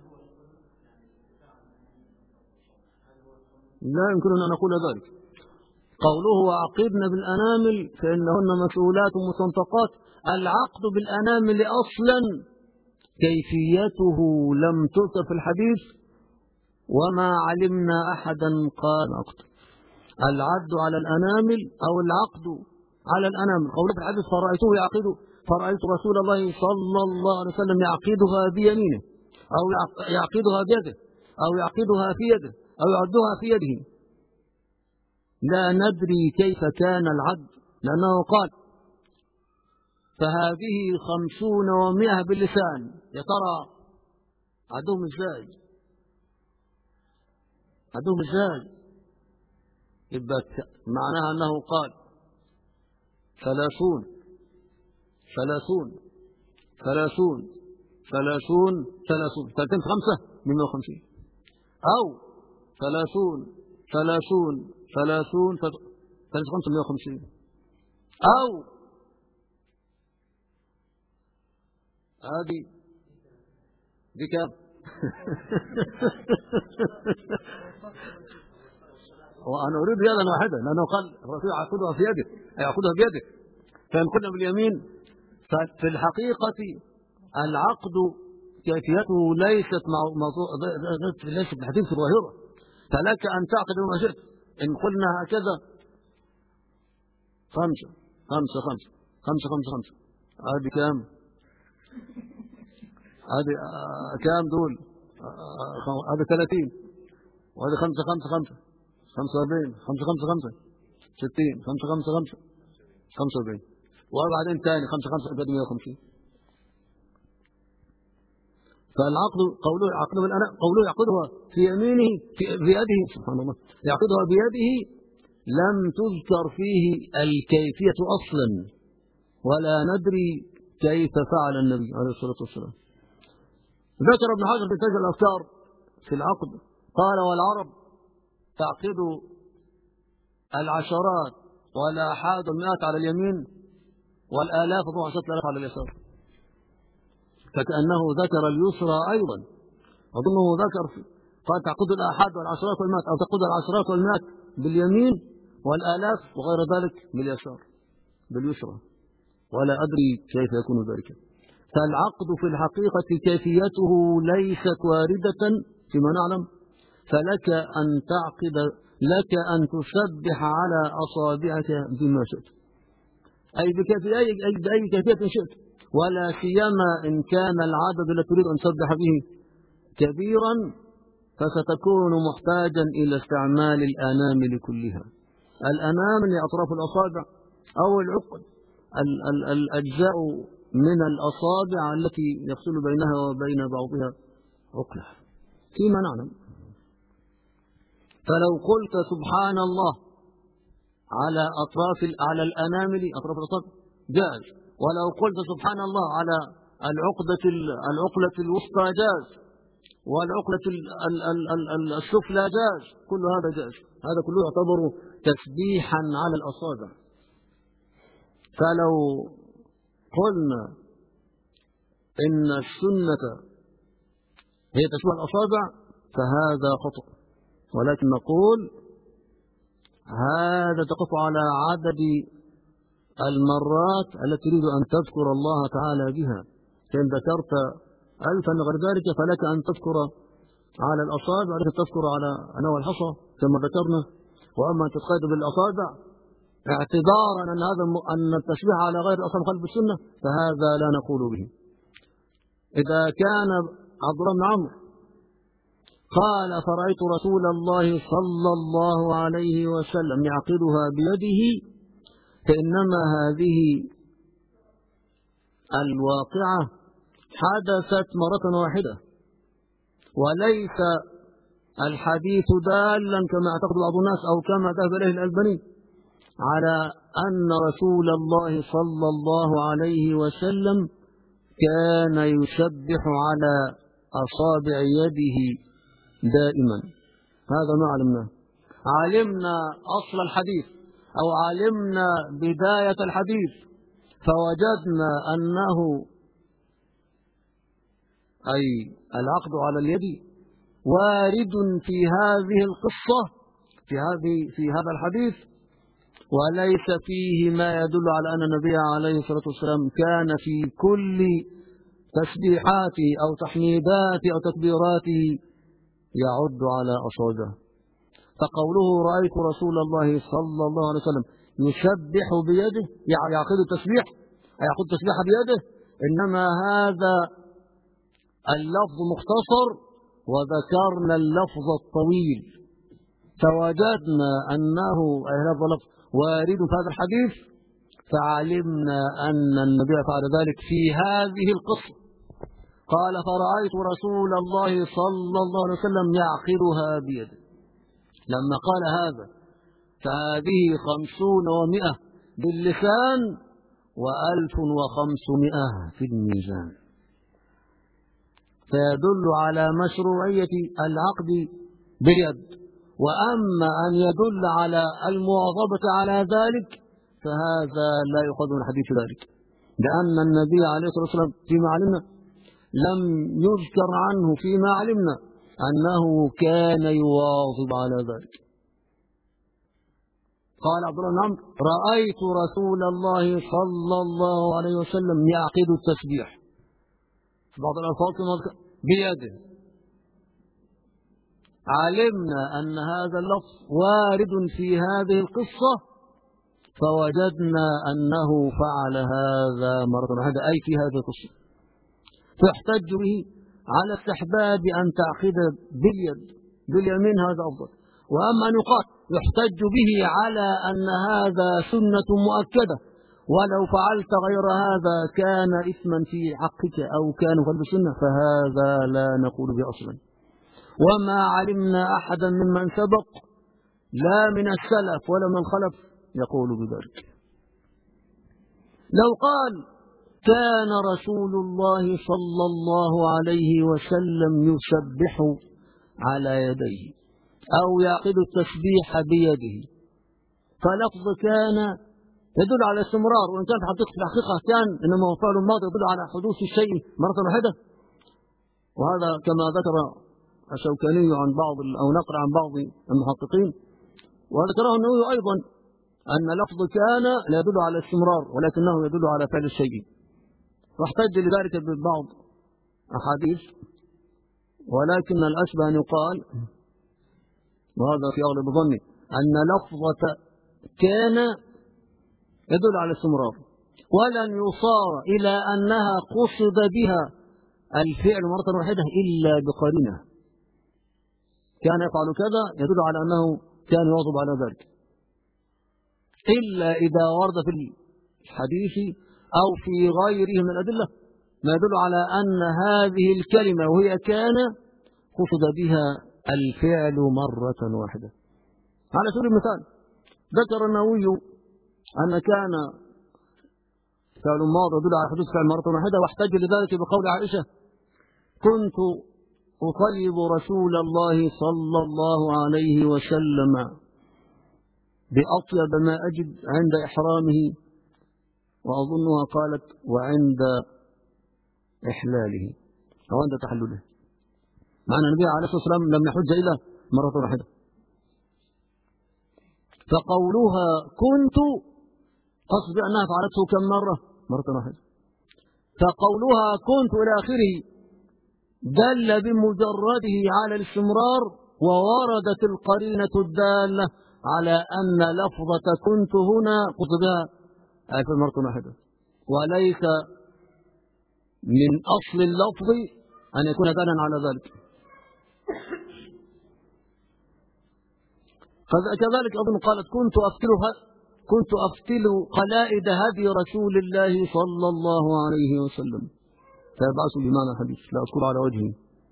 A: لا يمكننا أن نقول ذلك. قوله وعقدن بالأنامل فإنهن مسؤولات مستنطقات. العقد بالأنامل أصلا كيفيته لم تذكر في الحديث، وما علمنا أحدا قال عقد. العد على الأنامل أو العقد على الأنامل. قوله في الحديث فرأيته يعقد فرأيت رسول الله صلى الله عليه وسلم يعقدها بيمينه أو يعقدها بيده أو يعقدها في يده أو يعدها في يده. لا ندري كيف كان العد، لأنه قال فهذه خمسون ومئة باللسان. يا ترى عدهم ازاي؟ عدهم ازاي؟ يبقى معناها أنه قال ثلاثون ثلاثون ثلاثون ثلاثون ثلاثون ثلاثين خمسة من مئة وخمسين، أو ثلاثون ثلاثون ثلاثون ثلاثين خمسة من مئة وخمسين، أو هذه دي كام؟ وأنا أريد يدا واحدة، لأنه قال الرسول يعقدها في يده يعقدها بيده. فإن قلنا باليمين ففي الحقيقة العقد كيفيته ليست موضوع ليست الحديث الظاهرة، فلك أن تعقد ما شئت. إن قلنا هكذا خمسة خمسة خمسة خمسة خمسة خمسة هذه كام؟ هذه كام دول؟ هذه ثلاثين، وهذه خمسة خمسة خمسة خمسة وأربعين، خمسة خمسة خمسة ستين، خمسة خمسة خمسة خمسة وأربعين، وبعدين ثاني خمسة خمسة بعد مئة وخمسين. فالعقد قوله عقد بالأنا قوله يعقدها في يمينه في بيده سبحان الله يعقدها بيده لم تذكر فيه الكيفية أصلا، ولا ندري كيف فعل النبي عليه الصلاة والسلام. ذكر ابن حجر في تاج الأفكار في العقد قال والعرب تعقد العشرات والآحاد والمئات على اليمين والآلاف وعشرة آلاف على اليسار، فكأنه ذكر اليسرى أيضا. أظنه ذكر قال تعقد الآحاد والعشرات والمئات، أو تعقد العشرات والمئات باليمين والآلاف وغير ذلك باليسار باليسرى، ولا أدري كيف يكون ذلك. فالعقد في الحقيقة كيفيته ليست واردة فيما نعلم، فلك أن تعقد، لك أن تسبح على أصابعك بما شئت، أي بأي كيفية شئت، ولا سيما إن كان العدد الذي تريد أن تسبح به كبيرا فستكون محتاجا إلى استعمال الأنامل كلها. الأنامل أطراف الأصابع أو العقد الأجزاء من الأصابع التي يفصل بينها وبين بعضها عقلة فيما نعلم. فلو قلت سبحان الله على أطراف على الأنامل أطراف الأصابع جاز، ولو قلت سبحان الله على العقدة العقلة الوسطى جاز، والعقلة السفلى جاز، كل هذا جاز، هذا كله يعتبر تسبيحا على الأصابع. فلو قلنا إن السنة هي تسبيح الأصابع فهذا خطأ، ولكن نقول هذا تقف على عدد المرات التي تريد أن تذكر الله تعالى بها، فإن ذكرت ألفا غير ذلك فلك أن تذكر على الأصابع التي تذكر على نوى الحصى كما ذكرنا. وأما أن تتقيد بالأصابع اعتبارا أن هذا أن التشبيه على غير الأصابع قلب السنة فهذا لا نقول به. إذا كان عبد الله بن عمرو قال فرأيت رسول الله صلى الله عليه وسلم يعقدها بيده، فإنما هذه الواقعة حدثت مرة واحدة، وليس الحديث دالا كما اعتقد بعض الناس أو كما ذهب إليه الألباني على أن رسول الله صلى الله عليه وسلم كان يسبح على أصابع يده دائما. هذا ما علمناه. علمنا أصل الحديث أو علمنا بداية الحديث فوجدنا أنه أي العقد على اليد وارد في هذه القصة في هذه في هذا الحديث، وليس فيه ما يدل على أن النبي عليه الصلاة والسلام كان في كل تسبيحاته أو تحميداته أو تكبيراته يعد على أصابعه. فقوله رأيت رسول الله صلى الله عليه وسلم يسبح بيده يعقد التسبيح يعقد التسبيح بيده، إنما هذا اللفظ مختصر وذكرنا اللفظ الطويل، فوجدنا أنه أي هذا اللفظ وارد في هذا الحديث، فعلمنا أن النبي فعل ذلك في هذه القصة. قال فرأيت رسول الله صلى الله عليه وسلم يعقدها بيده. لما قال هذا فهذه خمسون ومئة باللسان وألف وخمسمائة في الميزان، فيدل على مشروعية العقد باليد. وأما أن يدل على المواظبة على ذلك فهذا لا يؤخذ من حديث ذلك، لأن النبي عليه الصلاة والسلام فيما علمنا لم يذكر عنه فيما علمنا أنه كان يواظب على ذلك. قال عبد الله بن عمرو رأيت رسول الله صلى الله عليه وسلم يعقد التسبيح، بعض الألفاظ بيده. علمنا أن هذا اللفظ وارد في هذه القصة فوجدنا أنه فعل هذا مرة واحدة أي في هذه القصة، فيحتج به على استحباب أن تعقد باليد باليمين هذا أفضل. وأما أن يقال يحتج به على أن هذا سنة مؤكدة ولو فعلت غير هذا كان إثما في حقك أو كان قلب السنة فهذا لا نقول به أصلا. وما علمنا أحدا ممن سبق لا من السلف ولا من خلف يقول بذلك. لو قال كان رسول الله صلى الله عليه وسلم يسبح على يديه أو يعقد التسبيح بيده، فلفظ كان يدل على استمرار، وإن كان في حقيقة الحقيقة كان إنما هو فعل ماضي يدل على حدوث الشيء مرة واحدة. وهذا كما ذكر الشوكاني عن بعض أو نقل عن بعض المحققين، وذكره النووي أيضا أن لفظ كان لا يدل على الاستمرار ولكنه يدل على فعل الشيء. واحتج لذلك ببعض أحاديث، ولكن الأشبه أن يقال، وهذا في أغلب ظني، أن لفظة كان يدل على الاستمرار، ولن يصار إلى أنها قصد بها الفعل مرة واحدة إلا بقرينة. كان يفعل كذا يدل على أنه كان يواظب على ذلك، إلا إذا ورد في الحديث أو في غيره من الأدلة ما يدل على أن هذه الكلمة وهي كان قصد بها الفعل مرة واحدة. على سبيل المثال ذكر النووي أن كان فعل ماضي يدل على حدوث فعل مرة واحدة، واحتج لذلك بقول عائشة: كنت أطيب رسول الله صلى الله عليه وسلم بأطيب ما أجد عند إحرامه، وأظنها قالت وعند إحلاله أو عند تحلله، مع أن النبي عليه الصلاة والسلام لم يحج إلا مرة واحدة. فقولها كنت قصد أنها فعلته كم مرة؟ مرة واحدة. فقولها كنت إلى آخره دل بمجرده على الاستمرار، ووردت القرينة الدالة على أن لفظة كنت هنا قصدها في مرة واحدة، وليس من أصل اللفظ أن يكون دالا على ذلك. كذلك أظن قالت كنت أفتلها كنت أفتل قلائد هدي رسول الله صلى الله عليه وسلم، فيبعث بمعنى الحديث لا أذكر على وجهه.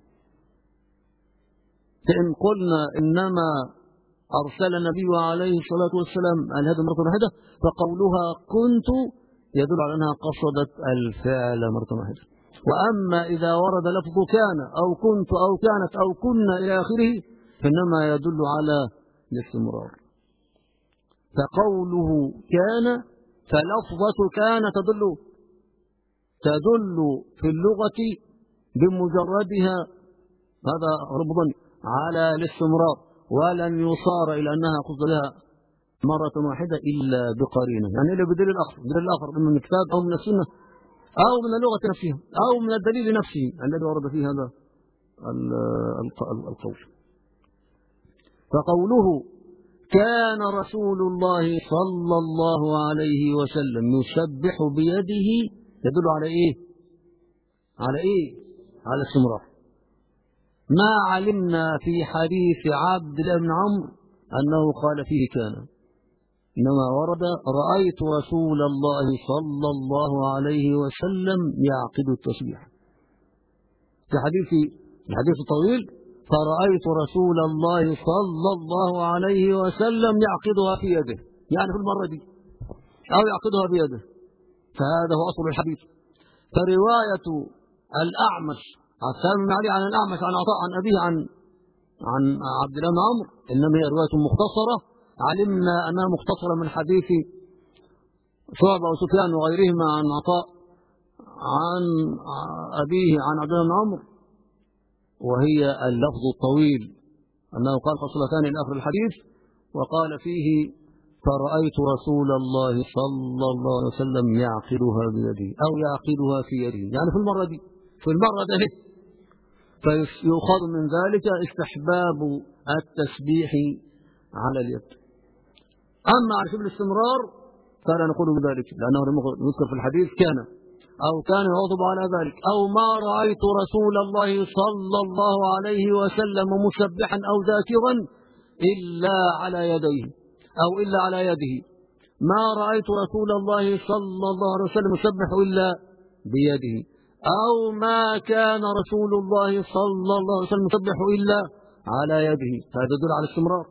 A: فإن قلنا إنما أرسل النبي عليه الصلاة والسلام الهدي مرة واحدة، فقولها كنت يدل على أنها قصدت الفعل مرة واحدة. وأما إذا ورد لفظ كان أو كنت أو كانت أو كنا إلى آخره فإنما يدل على الاستمرار. فقوله كان فلفظة كان تدل تدل في اللغة بمجردها، هذا ربما على الاستمرار، ولن يصار إلى أنها قصد لها مرة واحدة إلا بقرينة، يعني إلا بدليل الآخر، بدليل الآخر من الكتاب أو من السنة أو من اللغة نفسها أو من الدليل نفسه الذي ورد فيه هذا القول. فقوله كان رسول الله صلى الله عليه وسلم يسبح بيده يدل على إيه؟ على إيه؟ على الاستمرار. ما علمنا في حديث عبد الله بن عمرو أنه قال فيه كان، إنما ورد رأيت رسول الله صلى الله عليه وسلم يعقد التسبيح. في حديث الحديث الطويل فرأيت رسول الله صلى الله عليه وسلم يعقدها في يده، يعني في المرة دي أو يعقدها بيده، فهذا هو أصل الحديث. فرواية الأعمش عن سالم بن علي عن الأعمش عن عطاء عن أبيه عن عن عبد الله بن عمرو إنما هي رواية مختصرة، علمنا أنها مختصرة من حديث شعبة وسفيان وغيرهما عن عطاء عن أبيه عن عبد الله بن عمرو، وهي اللفظ الطويل أنه قال فصلتان إلى آخر الحديث، وقال فيه فرأيت رسول الله صلى الله عليه وسلم يعقدها بيده أو يعقدها في يده، يعني في المرة دي في المرة دي. فيؤخذ من ذلك استحباب التسبيح على اليد. أما على سبيل الاستمرار فلا نقول بذلك، لأنه يذكر في الحديث كان أو كان يواظب على ذلك، أو ما رأيت رسول الله صلى الله عليه وسلم مسبحا أو ذاكرا إلا على يديه أو إلا على يده، ما رأيت رسول الله صلى الله عليه وسلم مسبح إلا بيده، أو ما كان رسول الله صلى الله عليه وسلم مسبح إلا على يده، فهذا يدل على الاستمرار.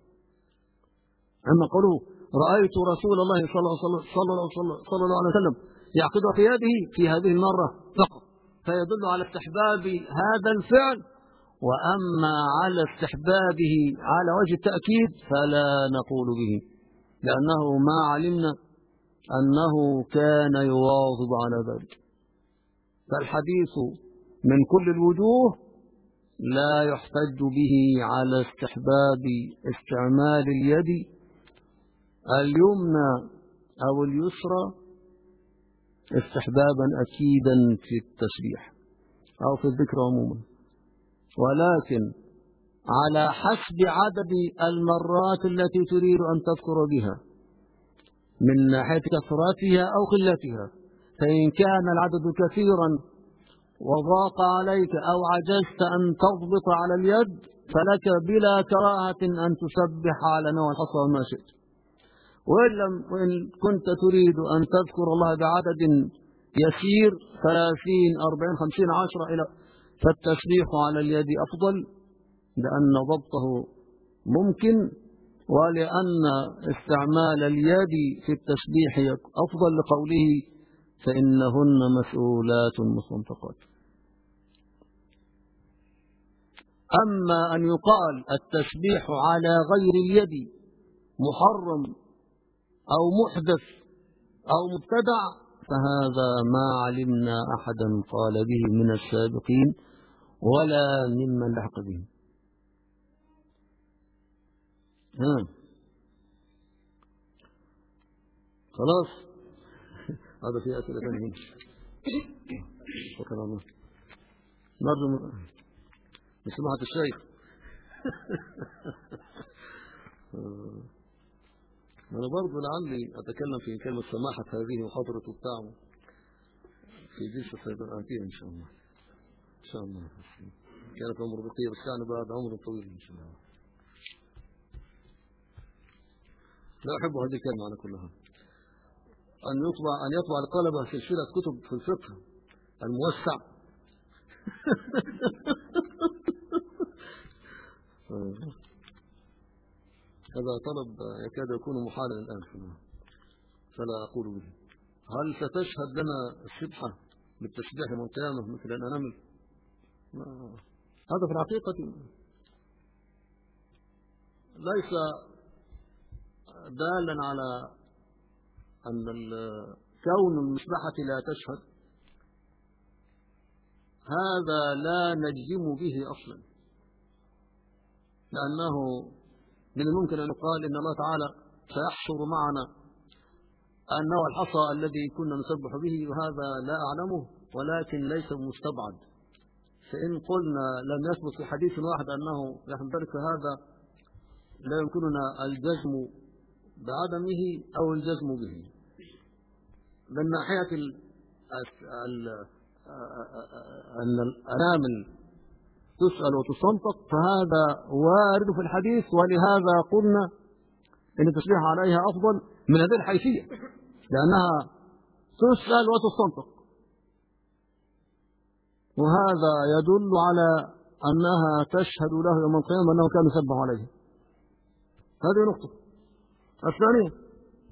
A: أما قوله رأيت رسول الله صلى الله عليه وسلم يعقدها في يده في هذه المرة فقط، فيدل على استحباب هذا الفعل. وأما على استحبابه على وجه التأكيد فلا نقول به، لأنه ما علمنا أنه كان يواظب على ذلك. فالحديث من كل الوجوه لا يحتج به على استحباب استعمال اليد اليمنى أو اليسرى استحبابا أكيدا في التسبيح أو في الذكر عموما، ولكن على حسب عدد المرات التي تريد أن تذكر بها من ناحية كثرتها أو قلتها. فإن كان العدد كثيرا وضاق عليك أو عجزت أن تضبط على اليد فلك بلا كراهة أن تسبح على نوع الحصى وما شئت. وإن, لم وإن كنت تريد أن تذكر الله بعدد يسير ثلاثين أربعين خمسين عشرة إلى فالتسبيح على اليد أفضل لأن ضبطه ممكن، ولأن استعمال اليد في التسبيح أفضل لقوله فإنهن مسؤولات مستنطقات. أما أن يقال التسبيح على غير اليد محرم أو محدث أو مبتدع فهذا ما علمنا أحدا قال به من السابقين ولا ممن لحق بهم. ها خلاص هذا في أسئلة ثانية. شكرا الله. نرجو بسماحة الشيخ. أنا برضو لعلي أتكلم في كلمة سماحة هذه محاضرة بتاعه في جلسة سيدراتية إن شاء الله. إن شاء الله كانت عمر بقية بس يعني بعد عمر طويل إن شاء الله. لا أحب هذه الكلمة على كلها. أن يطبع أن يطبع الطلبة سلسلة كتب في الفقه الموسع هذا طلب يكاد يكون محالا الآن فلا أقول به. هل ستشهد لنا السبحة بالتسبيح يوم القيامة مثل الأنامل؟ هذا في الحقيقة ليس دالا على أن كون المسبحة لا تشهد، هذا لا نجزم به أصلا، لأنه من الممكن أن يقال إن الله تعالى سيحشر معنا النوع الحصى الذي كنا نسبح به، وهذا لا أعلمه ولكن ليس مستبعد. فإن قلنا لم يثبت في حديث واحد أنه يحمل هذا لا يمكننا الجزم بعدمه أو الجزم به. من ناحية أن الأنامل تسأل وتستنطق فهذا وارد في الحديث، ولهذا قلنا إن التسبيح عليها أفضل من هذه الحيثية لأنها تسأل وتستنطق، وهذا يدل على أنها تشهد له يوم القيامة أنه كان يسبح عليه. هذه نقطة. الثانية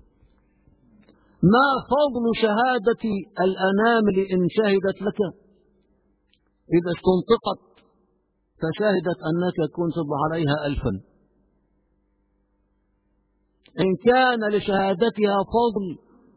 A: ما فضل شهادة الأنامل إن شهدت لك إذا استنطقت فشهدت أنك كنت تسبح عليها ألفا؟ إن كان لشهادتها فضل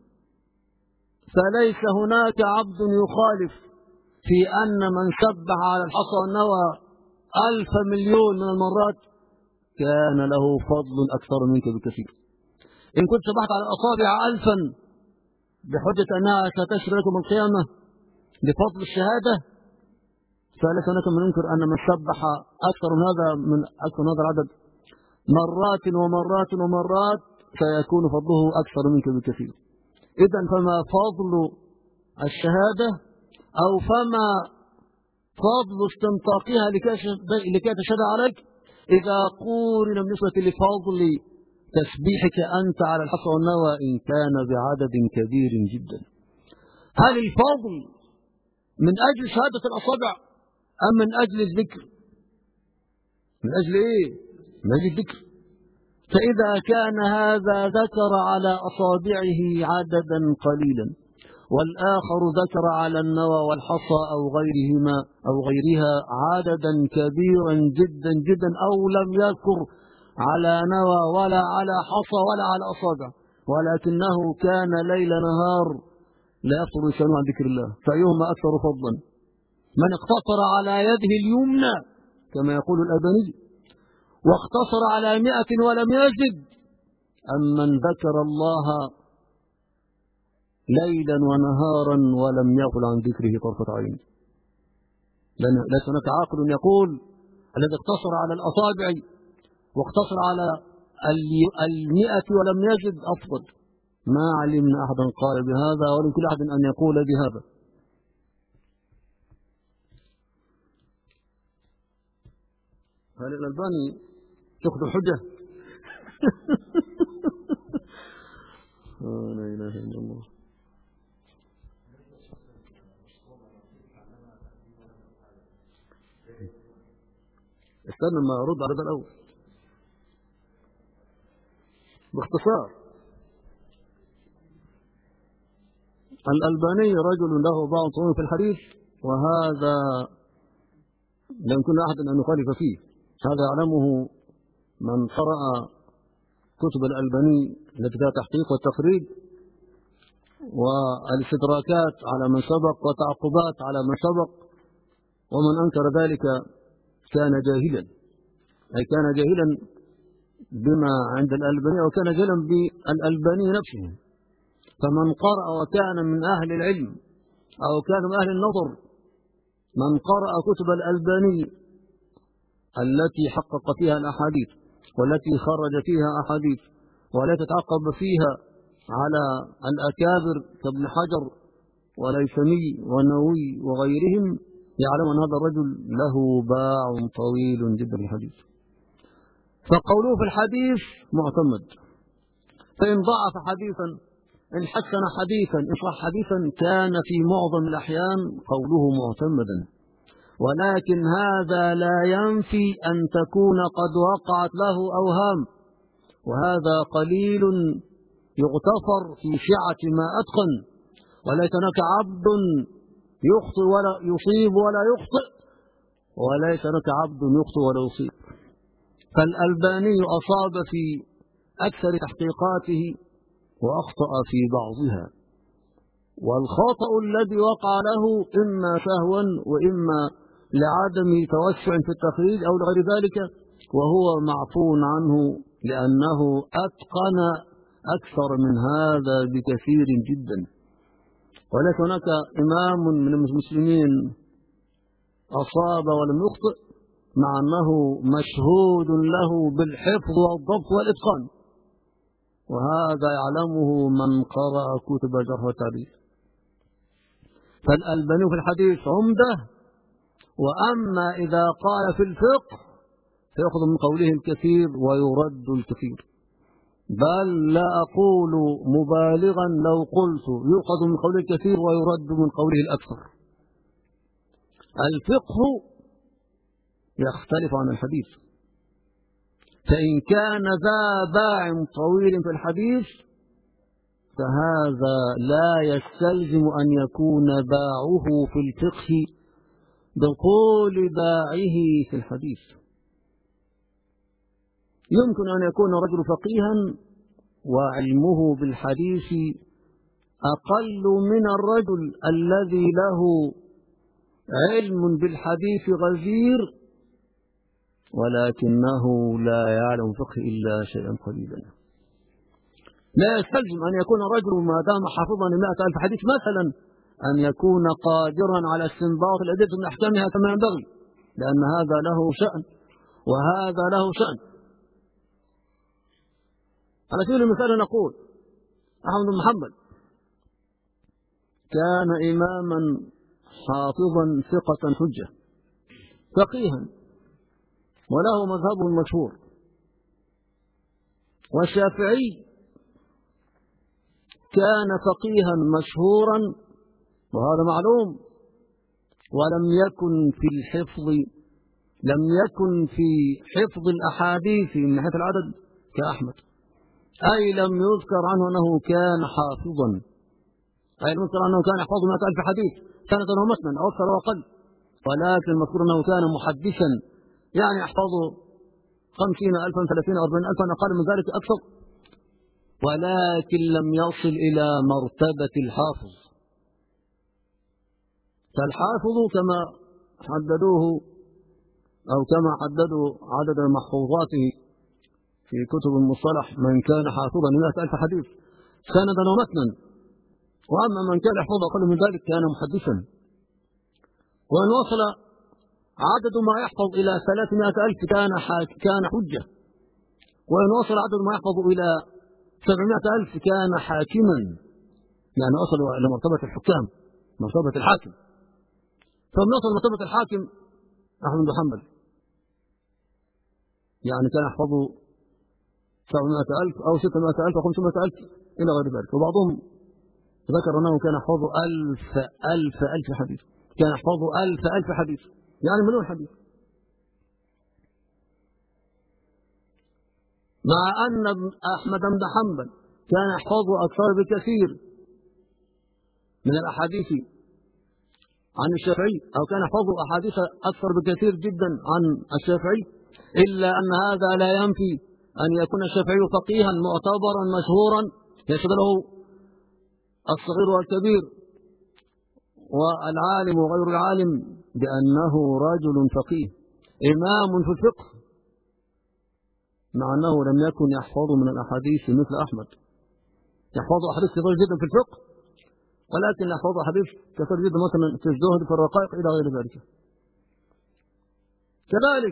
A: فليس هناك عبد يخالف في أن من سبح على الحصى والنوى ألف مليون من المرات كان له فضل أكثر منك بكثير. إن كنت سبحت على الأصابع ألفا بحجة أنها ستشهد لكم القيامة بفضل الشهادة فليس هناك من ينكر أن من سبح أكثر من هذا من أكثر من هذا العدد مرات ومرات ومرات سيكون فضله أكثر منك بكثير. إذن فما فضل الشهادة أو فما فضل استنطاقها لكي تشهد عليك إذا قورن بالنسبة لفضل تسبيحك أنت على الحصى والنوى إن كان بعدد كبير جدا؟ هل الفضل من أجل شهادة الأصابع أم من أجل الذكر؟ من أجل إيه؟ من أجل الذكر. فإذا كان هذا ذكر على أصابعه عددا قليلا والآخر ذكر على النوى والحصى أو غيرهما أو غيرها عددا كبيرا جدا جدا أو لم يذكر على نوى ولا على حصى ولا على أصابع ولكنه كان ليل نهار لا يفطر لسانه عن ذكر الله فأيهما أكثر فضلا؟ من اقتصر على يده اليمنى كما يقول الأباني واقتصر على مئة ولم يزد أمن ذكر الله ليلا ونهارا ولم يغفل عن ذكره طرفة عين. لأن ليس هناك عاقل يقول الذي اقتصر على الأصابع واقتصر على المئة ولم يجد أفضل. ما علمنا أحدا قال بهذا ولا كل أحد أن يقول بهذا. هل الألباني يأخذ الحجة؟ لا إله إلا الله. استنى ما أرد على هذا الأول باختصار. الألباني رجل له بعض طعون في الحديث، وهذا لا يمكن أحد أن يخالف فيه. هذا يعلمه من قرأ كتب الألباني التي فيها تحقيق والتخريج والاستدراكات على من سبق وتعقبات على من سبق، ومن أنكر ذلك كان جاهلا، أي كان جاهلا بما عند الألباني وكان جاهلا بالألباني نفسه. فمن قرأ وكان من أهل العلم أو كان من أهل النظر، من قرأ كتب الألباني التي حقق فيها الأحاديث والتي خرج فيها أحاديث والتي تعقب فيها على الأكابر كابن حجر والهيثمي والنووي وغيرهم، يعلم أن هذا الرجل له باع طويل جدا في الحديث. فقوله في الحديث معتمد، فإن ضعف حديثا إن حسن حديثا إن صح حديثا كان في معظم الأحيان قوله معتمدا. ولكن هذا لا ينفي أن تكون قد وقعت له أوهام، وهذا قليل يغتفر في شعة ما أتقن. وليس هناك عبد يخطئ ولا يصيب ولا يخطئ، وليس هناك عبد يخطئ ولا يصيب. فالألباني أصاب في أكثر تحقيقاته وأخطأ في بعضها، والخطأ الذي وقع له إما سهوا وإما لعدم توسع في التخريج أو لغير ذلك، وهو معفو عنه لأنه أتقن أكثر من هذا بكثير جدا. وليس هناك إمام من المسلمين أصاب ولم يخطئ مع أنه مشهود له بالحفظ والضبط والإتقان، وهذا يعلمه من قرأ كتب جرح والتعديل. فالألباني في الحديث عمدة، وأما إذا قال في الفقه فيأخذ من قوله الكثير ويرد الكثير، بل لا أقول مبالغا لو قلت يؤخذ من قوله الكثير ويرد من قوله الأكثر. الفقه يختلف عن الحديث، فإن كان ذا باع طويل في الحديث فهذا لا يستلزم أن يكون باعه في الفقه بطول باعه في الحديث. يمكن أن يكون رجل فقيها وعلمه بالحديث أقل من الرجل الذي له علم بالحديث غزير، ولكنه لا يعلم فقه إلا شيئا قليلا. لا يستلزم أن يكون رجل ما دام حافظا لمائة ألف حديث مثلا أن يكون قادرا على استنباط الأدلة من أحكامها كما ينبغي، لأن هذا له شأن وهذا له شأن. على سبيل المثال نقول أحمد بن محمد كان إماما حافظا ثقة حجة فقيها وله مذهبه المشهور، والشافعي كان فقيها مشهورا وهذا معلوم، ولم يكن في الحفظ لم يكن في حفظ الأحاديث من ناحية العدد كأحمد، أي لم يذكر عنه أنه كان حافظا، أي لم يذكر عنه كان يحفظ مئة ألف حديث سنة ومتنا أو أكثر أو أقل، ولكن المذكور أنه كان محدثا يعني يحفظ خمسين ألفا ثلاثين أربعين ألفا أقل من ذلك أكثر، ولكن لم يصل إلى مرتبة الحافظ. فالحافظ كما حددوه أو كما حددوا عدد محفوظاته في كتب المصطلح من كان حافظا لمئة ألف حديث سندا ومتنا، وأما من كان يحفظ أقل من ذلك كان محدثا. وإن وصل عدد ما يحفظ إلى ثلاثمائة ألف كان كان حجة، وإن وصل عدد ما يحفظ إلى سبعمائة ألف كان حاكما، يعني وصل إلى مرتبة الحكام، مرتبة الحاكم. فمن وصل مرتبة الحاكم أحمد بن حنبل يعني كان يحفظ سبعمائة ألف أو ستمائة ألف أو خمسمائة ألف إلى غير ذلك. وبعضهم ذكر أنه كان يحفظ ألف ألف ألف حديث، كان يحفظ ألف ألف حديث، يعني مليون حديث. مع أن أحمد بن حنبل كان يحفظ أكثر بكثير من الأحاديث عن الشافعي، أو كان يحفظ أحاديث أكثر بكثير جدا عن الشافعي، إلا أن هذا لا ينفي أن يكون الشافعي فقيها معتبرا مشهورا يشهد له الصغير والكبير والعالم وغير العالم بأنه رجل فقيه إمام في الفقه، مع أنه لم يكن يحفظ من الأحاديث مثل أحمد. يحفظ أحاديث كثير جدا في الفقه، ولكن يحفظ أحاديث كثير جدا مثلا في الزهد في الرقائق إلى غير ذلك. كذلك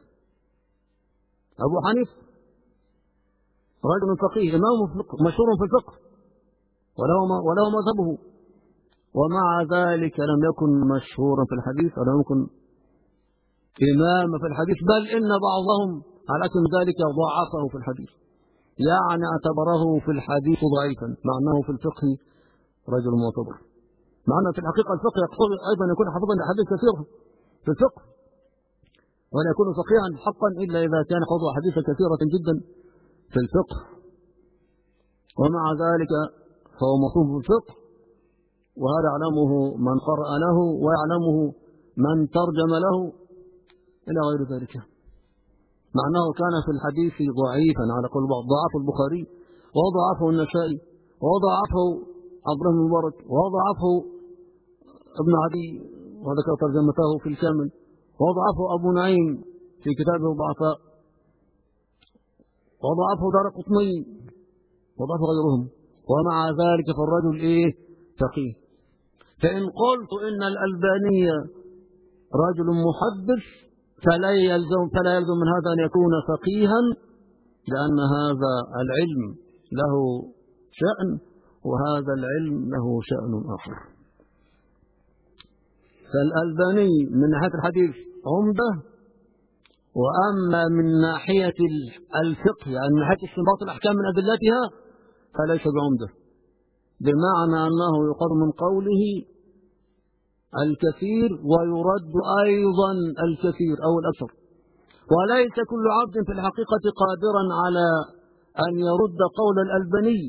A: أبو حنيفة رجل فقيه إمام في الفقه مشهور في الفقه وله وله مذهبه، ومع ذلك لم يكن مشهورا في الحديث ولم يكن إماما في الحديث، بل إن بعضهم على أكمل ذلك ضعفه في الحديث، يعني اعتبره في الحديث ضعيفا، مع أنه في الفقه رجل معتبر. مع أن في الحقيقة الفقه يقتضي أيضا يكون حافظا لأحاديث كثيرة في الفقه، ولا يكون فقيها حقا إلا إذا كان حفظ أحاديث كثيرة جدا في الفقه، ومع ذلك فهو مصروف في الفقه، وهذا يعلمه من قرأ له ويعلمه من ترجم له إلى غير ذلك. مع أنه كان في الحديث ضعيفا على قول بعض، ضعفه البخاري وضعفه النسائي وضعفه عبد الله بن مبارك وضعفه ابن عدي وذكر ترجمته في الكامل، وضعفه أبو نعيم في كتابه الضعفاء، وضعفه دارقطني وضعفه غيرهم، ومع ذلك فالرجل إيه فقيه. فإن قلت إن الألباني رجل محدث فلا يلزم فلا يلزم من هذا أن يكون فقيها، لأن هذا العلم له شأن وهذا العلم له شأن آخر. فالألباني من ناحية الحديث عمدة، وأما من ناحية الفقه يعني من ناحية استنباط الأحكام من أدلتها فليس بعمدة، بمعنى أنه يقر من قوله الكثير ويرد أيضا الكثير أو الأكثر، وليس كل عبد في الحقيقة قادرا على أن يرد قول الألباني،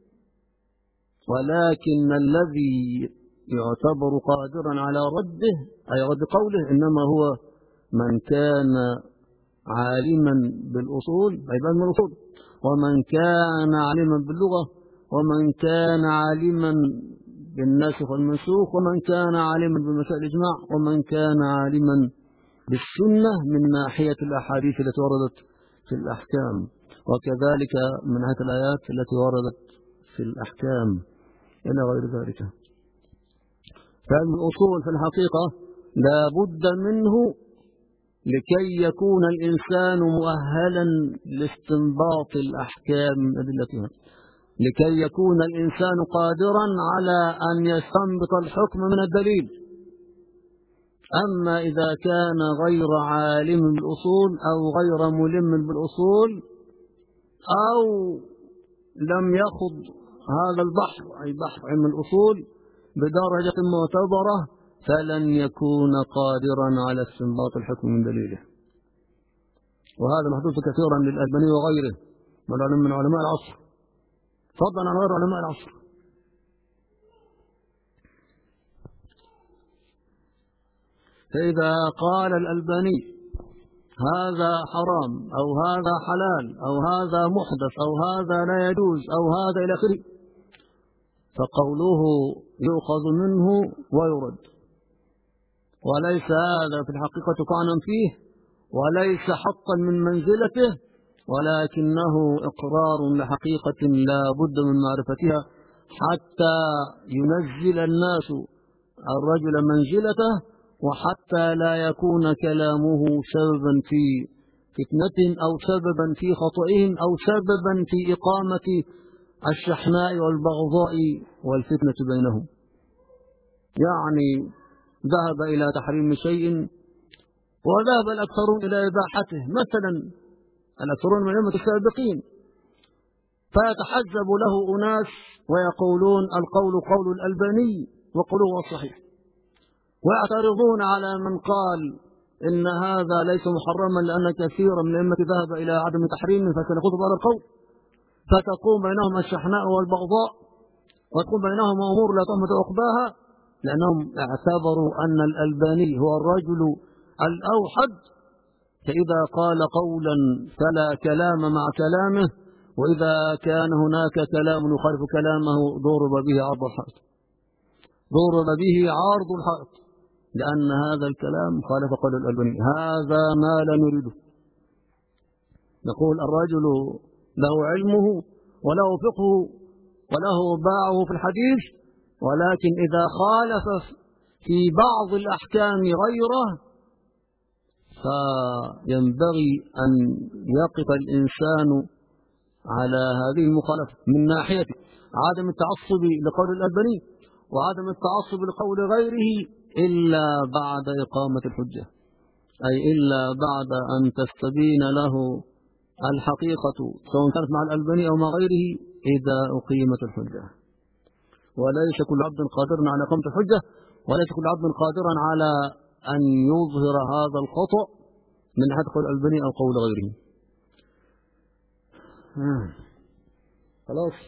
A: ولكن الذي يعتبر قادرا على رده أي رد قوله إنما هو من كان عالما بالأصول أي بعلم الأصول، ومن كان عالما باللغة، ومن كان عالما بالناسخ والمنسوخ، ومن كان عالما بمسائل الإجماع، ومن كان عالما بالسنة من ناحية الأحاديث التي وردت في الأحكام، وكذلك من ناحية الآيات التي وردت في الأحكام إلى غير ذلك. فعلم الأصول في الحقيقة لا بد منه لكي يكون الإنسان مؤهلا لاستنباط الأحكام من أدلتها، لكي يكون الإنسان قادرا على أن يستنبط الحكم من الدليل. أما إذا كان غير عالم بالأصول أو غير ملم بالأصول أو لم يخض هذا البحر أي بحر علم الأصول بدرجة معتبرة فلن يكون قادرا على استنباط الحكم من دليله. وهذا محدث كثيرا للألباني وغيره من علماء العصر، فضلا عن غير علماء العصر. فإذا قال الألباني هذا حرام أو هذا حلال أو هذا محدث أو هذا لا يجوز أو هذا إلى آخره، فقوله يؤخذ منه ويرد، وليس هذا في الحقيقة طعنا فيه وليس حقا من منزلته، ولكنه إقرار لحقيقة لا بد من معرفتها حتى ينزل الناس الرجل منزلته، وحتى لا يكون كلامه سببا في فتنة أو سببا في خطئهم أو سببا في إقامة الشحناء والبغضاء والفتنة بينهم. يعني ذهب إلى تحريم شيء وذهب الأكثرون إلى إباحته، مثلا الأكثرون من الأئمة السابقين، فيتحزب له أناس ويقولون القول قول الألباني وقوله الصحيح، ويعترضون على من قال إن هذا ليس محرما لأن كثيرا من الأئمة ذهب إلى عدم تحريمه فسنخوض بهذا القول، فتقوم بينهم الشحناء والبغضاء وتقوم بينهم أمور لا تهمة عقباها، لأنهم اعتبروا أن الألباني هو الرجل الأوحد، فإذا قال قولا فلا كلام مع كلامه، وإذا كان هناك كلام يخالف كلامه ضرب به عرض الحائط، ضرب به عرض الحائط، لأن هذا الكلام خالف قول الألباني. هذا ما لا نريده. نقول الرجل له علمه وله فقهه وله باعه في الحديث، ولكن إذا خالف في بعض الأحكام غيره فينبغي أن يقف الإنسان على هذه المخالفة من ناحية عدم التعصب لقول الألباني وعدم التعصب لقول غيره إلا بعد إقامة الحجة، أي إلا بعد أن تستبين له الحقيقة سواء كانت مع الألباني أو مع غيره إذا أقيمت الحجة. وليس كل عبد قادر على إقامة الحجة، وليس كل عبد قادرا على أن يظهر هذا الخطأ من ناحية قول الألباني أو قول غيره. خلاص.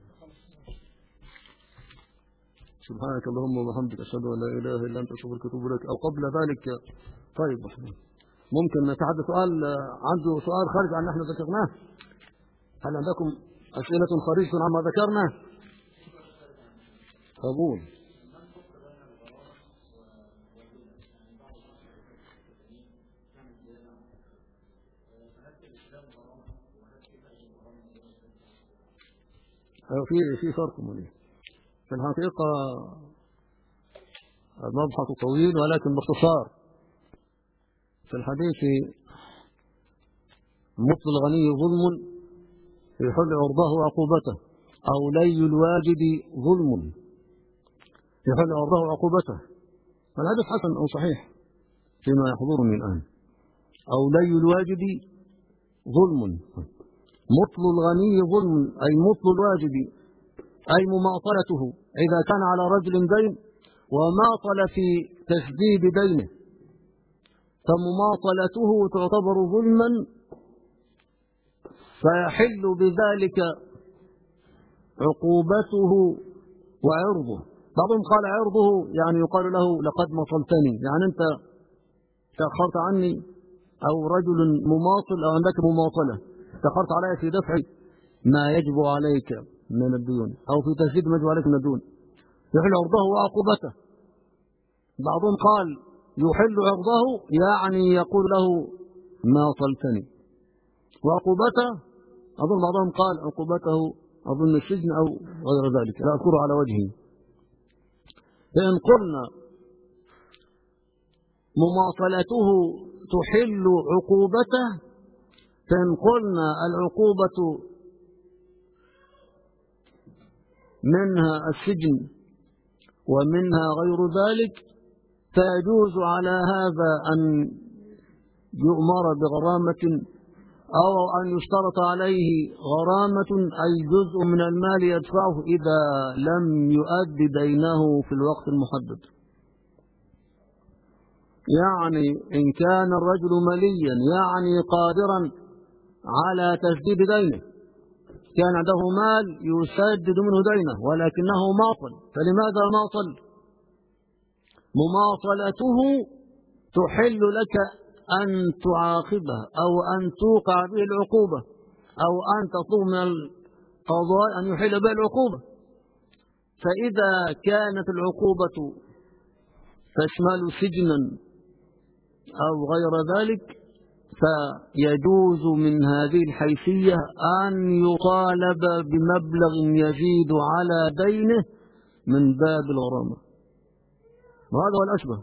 A: سبحانك اللهم وبحمدك أشهد أن لا إله إلا أنت أستغفرك وأتوب إليك. أو قبل ذلك طيب ممكن نتحدث سؤال عنده سؤال خارج عن نحن ذكرناه؟ هل عندكم أسئلة خارجة عما ذكرنا؟ قبول. في في فرق منه في الحقيقة. المبحث طويل ولكن باختصار. في الحديث مثل الغني ظلم يحل عرضه وعقوبته، أو لي الواجد ظلم يحل عرضه وعقوبته. فالحديث حسن أو صحيح فيما يحضرني الآن. أو لي الواجد ظلم، مثل الغني ظلم أي مثل الواجد، أي مماطلته إذا كان على رجل دين وماطل في تسديد دينه فمماطلته تعتبر ظلما، فيحل بذلك عقوبته وعرضه. بعضهم قال عرضه يعني يقال له لقد مطلتني، يعني أنت تأخرت عني، أو رجل مماطل أو عندك مماطلة تأخرت علي في دفع ما يجب عليك من الديون أو في تسديد ما يجب عليك من الديون، يحل عرضه وعقوبته. بعضهم قال يحل عرضه يعني يقول له ماطلتني، وعقوبته أظن بعضهم قال عقوبته أظن السجن أو غير ذلك، لا أذكر على وجهه. فإن قلنا مماطلته تحل عقوبته، فإن قلنا العقوبة منها السجن ومنها غير ذلك، فيجوز على هذا أن يؤمر بغرامة أو أن يشترط عليه غرامة أي جزء من المال يدفعه إذا لم يؤدي دينه في الوقت المحدد. يعني إن كان الرجل مليا يعني قادرا على تسديد دينه، كان عنده مال يسدد منه دينه ولكنه ماطل، فلماذا ماطل؟ مماطلته تحل لك أن تعاقبه أو أن توقع به العقوبة أو أن تطلب من القضاء أن يحل به العقوبة. فإذا كانت العقوبة تشمل سجنا أو غير ذلك فيجوز من هذه الحيثية أن يطالب بمبلغ يزيد على دينه من باب الغرامة، وهذا هو الأشبه.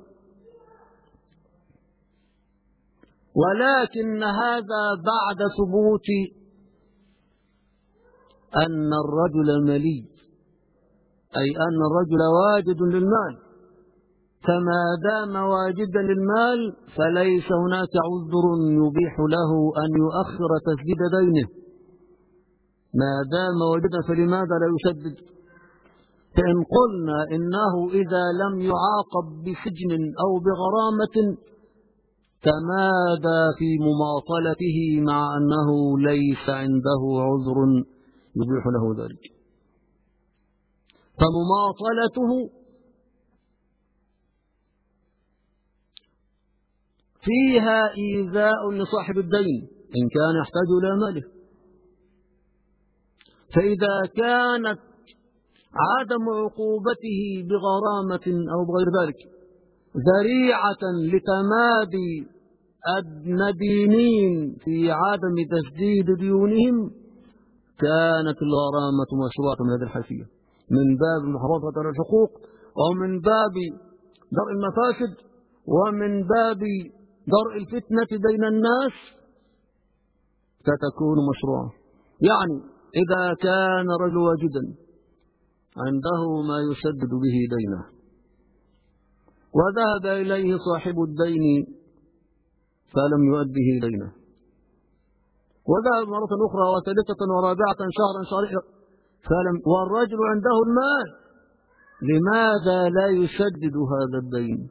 A: ولكن هذا بعد ثبوت أن الرجل ملي، أي أن الرجل واجد للمال، فما دام واجدا للمال فليس هناك عذر يبيح له أن يؤخر تسديد دينه. ما دام وجد فلماذا لا يسدد؟ فإن قلنا إنه إذا لم يعاقب بسجن أو بغرامة تمادى في مماطلته مع أنه ليس عنده عذر يبيح له ذلك، فمماطلته فيها إيذاء لصاحب الدين إن كان يحتاج إلى ماله. فإذا كانت عدم عقوبته بغرامة أو بغير ذلك ذريعة لتمادي المدينين في عدم تسديد ديونهم كانت الغرامة مشروعة من هذه الحيثية، من باب المحافظة على الحقوق، ومن باب درء المفاسد، ومن باب درء الفتنة بين الناس، ستكون مشروعة. يعني إذا كان رجل واجدا عنده ما يسدد به دينه وذهب إليه صاحب الدين فلم يؤده دينه، وذهب مرة أخرى وثالثة ورابعة شهرا شهرين فلم، والرجل عنده المال، لماذا لا يسدد هذا الدين؟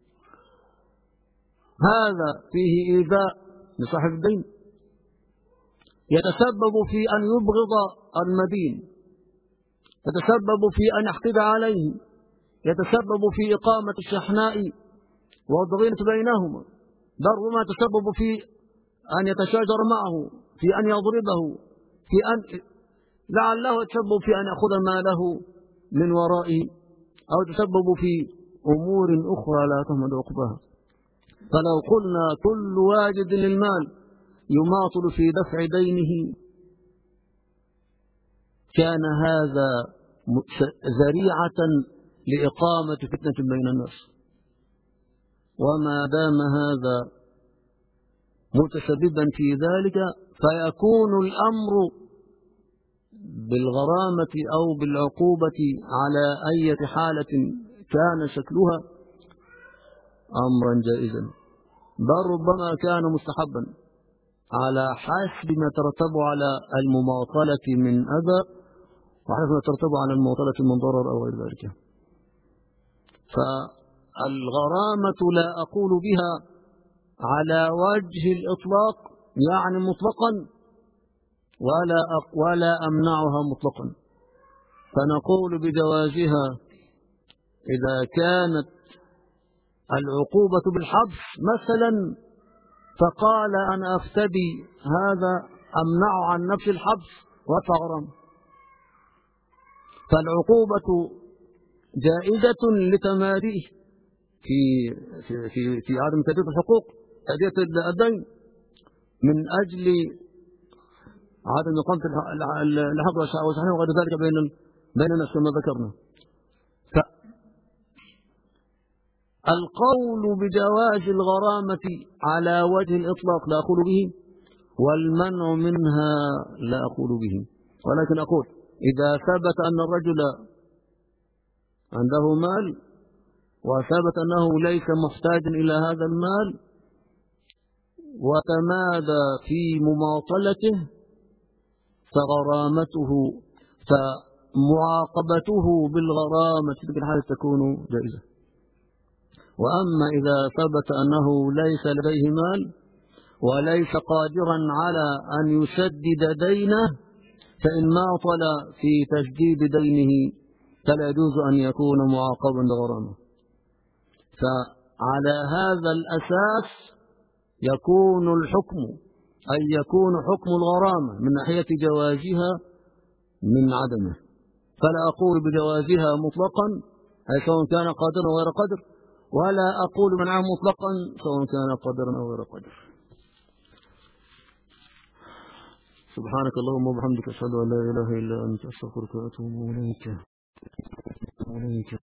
A: هذا فيه إيذاء لصاحب الدين، يتسبب في أن يبغض المدين، يتسبب في أن يحقد عليه، يتسبب في إقامة الشحناء والضغينة بينهما، بل ربما يتسبب في أن يتشاجر معه، في أن يضربه، في أن لعله يتسبب في أن يأخذ ماله من ورائه، أو يتسبب في أمور أخرى لا تهمد عقبها. فلو قلنا كل واجد للمال يماطل في دفع دينه كان هذا ذريعة لإقامة فتنة بين الناس، وما دام هذا متسببا في ذلك فيكون الأمر بالغرامة أو بالعقوبة على أي حالة كان شكلها أمرا جائزا، بل ربما كان مستحبا على حسب ما ترتب على المماطلة من أذى وحسب ما ترتب على المماطلة من ضرر أو غير ذلك. فالغرامة لا أقول بها على وجه الإطلاق يعني مطلقا، ولا ولا أمنعها مطلقا، فنقول بجوازها إذا كانت العقوبة بالحبس مثلا، فقال أنا أفتدي هذا أمنع عن نفس الحبس وأدفع غرامة، فالعقوبة جائزة لتماديه في في في, في عدم تأدية الحقوق، تأدية الدين، من أجل عدم إقامة الحق والصحيح وغير ذلك بين بين الناس كما ذكرنا. القول بجواز الغرامة على وجه الإطلاق لا أقول به، والمنع منها لا أقول به، ولكن أقول إذا ثبت أن الرجل عنده مال وثبت أنه ليس محتاجا إلى هذا المال وتمادى في مماطلته فغرامته فمعاقبته بالغرامة في الحالة تكون جائزة. وأما إذا ثبت أنه ليس لديه مال وليس قادرا على أن يسدد دينه فإن ماطل في تسديد دينه فلا يجوز أن يكون معاقبا بغرامة. فعلى هذا الأساس يكون الحكم، أي يكون حكم الغرامة من ناحية جوازها من عدمه، فلا أقول بجوازها مطلقا أي سواء كان قادرا أو غير قادر، ولا أقول منعه مطلقا سواء كان قادرا أو غير قادر. سبحانك اللهم وبحمدك أشهد أن لا إله إلا أنت أستغفرك وأتوب إليك.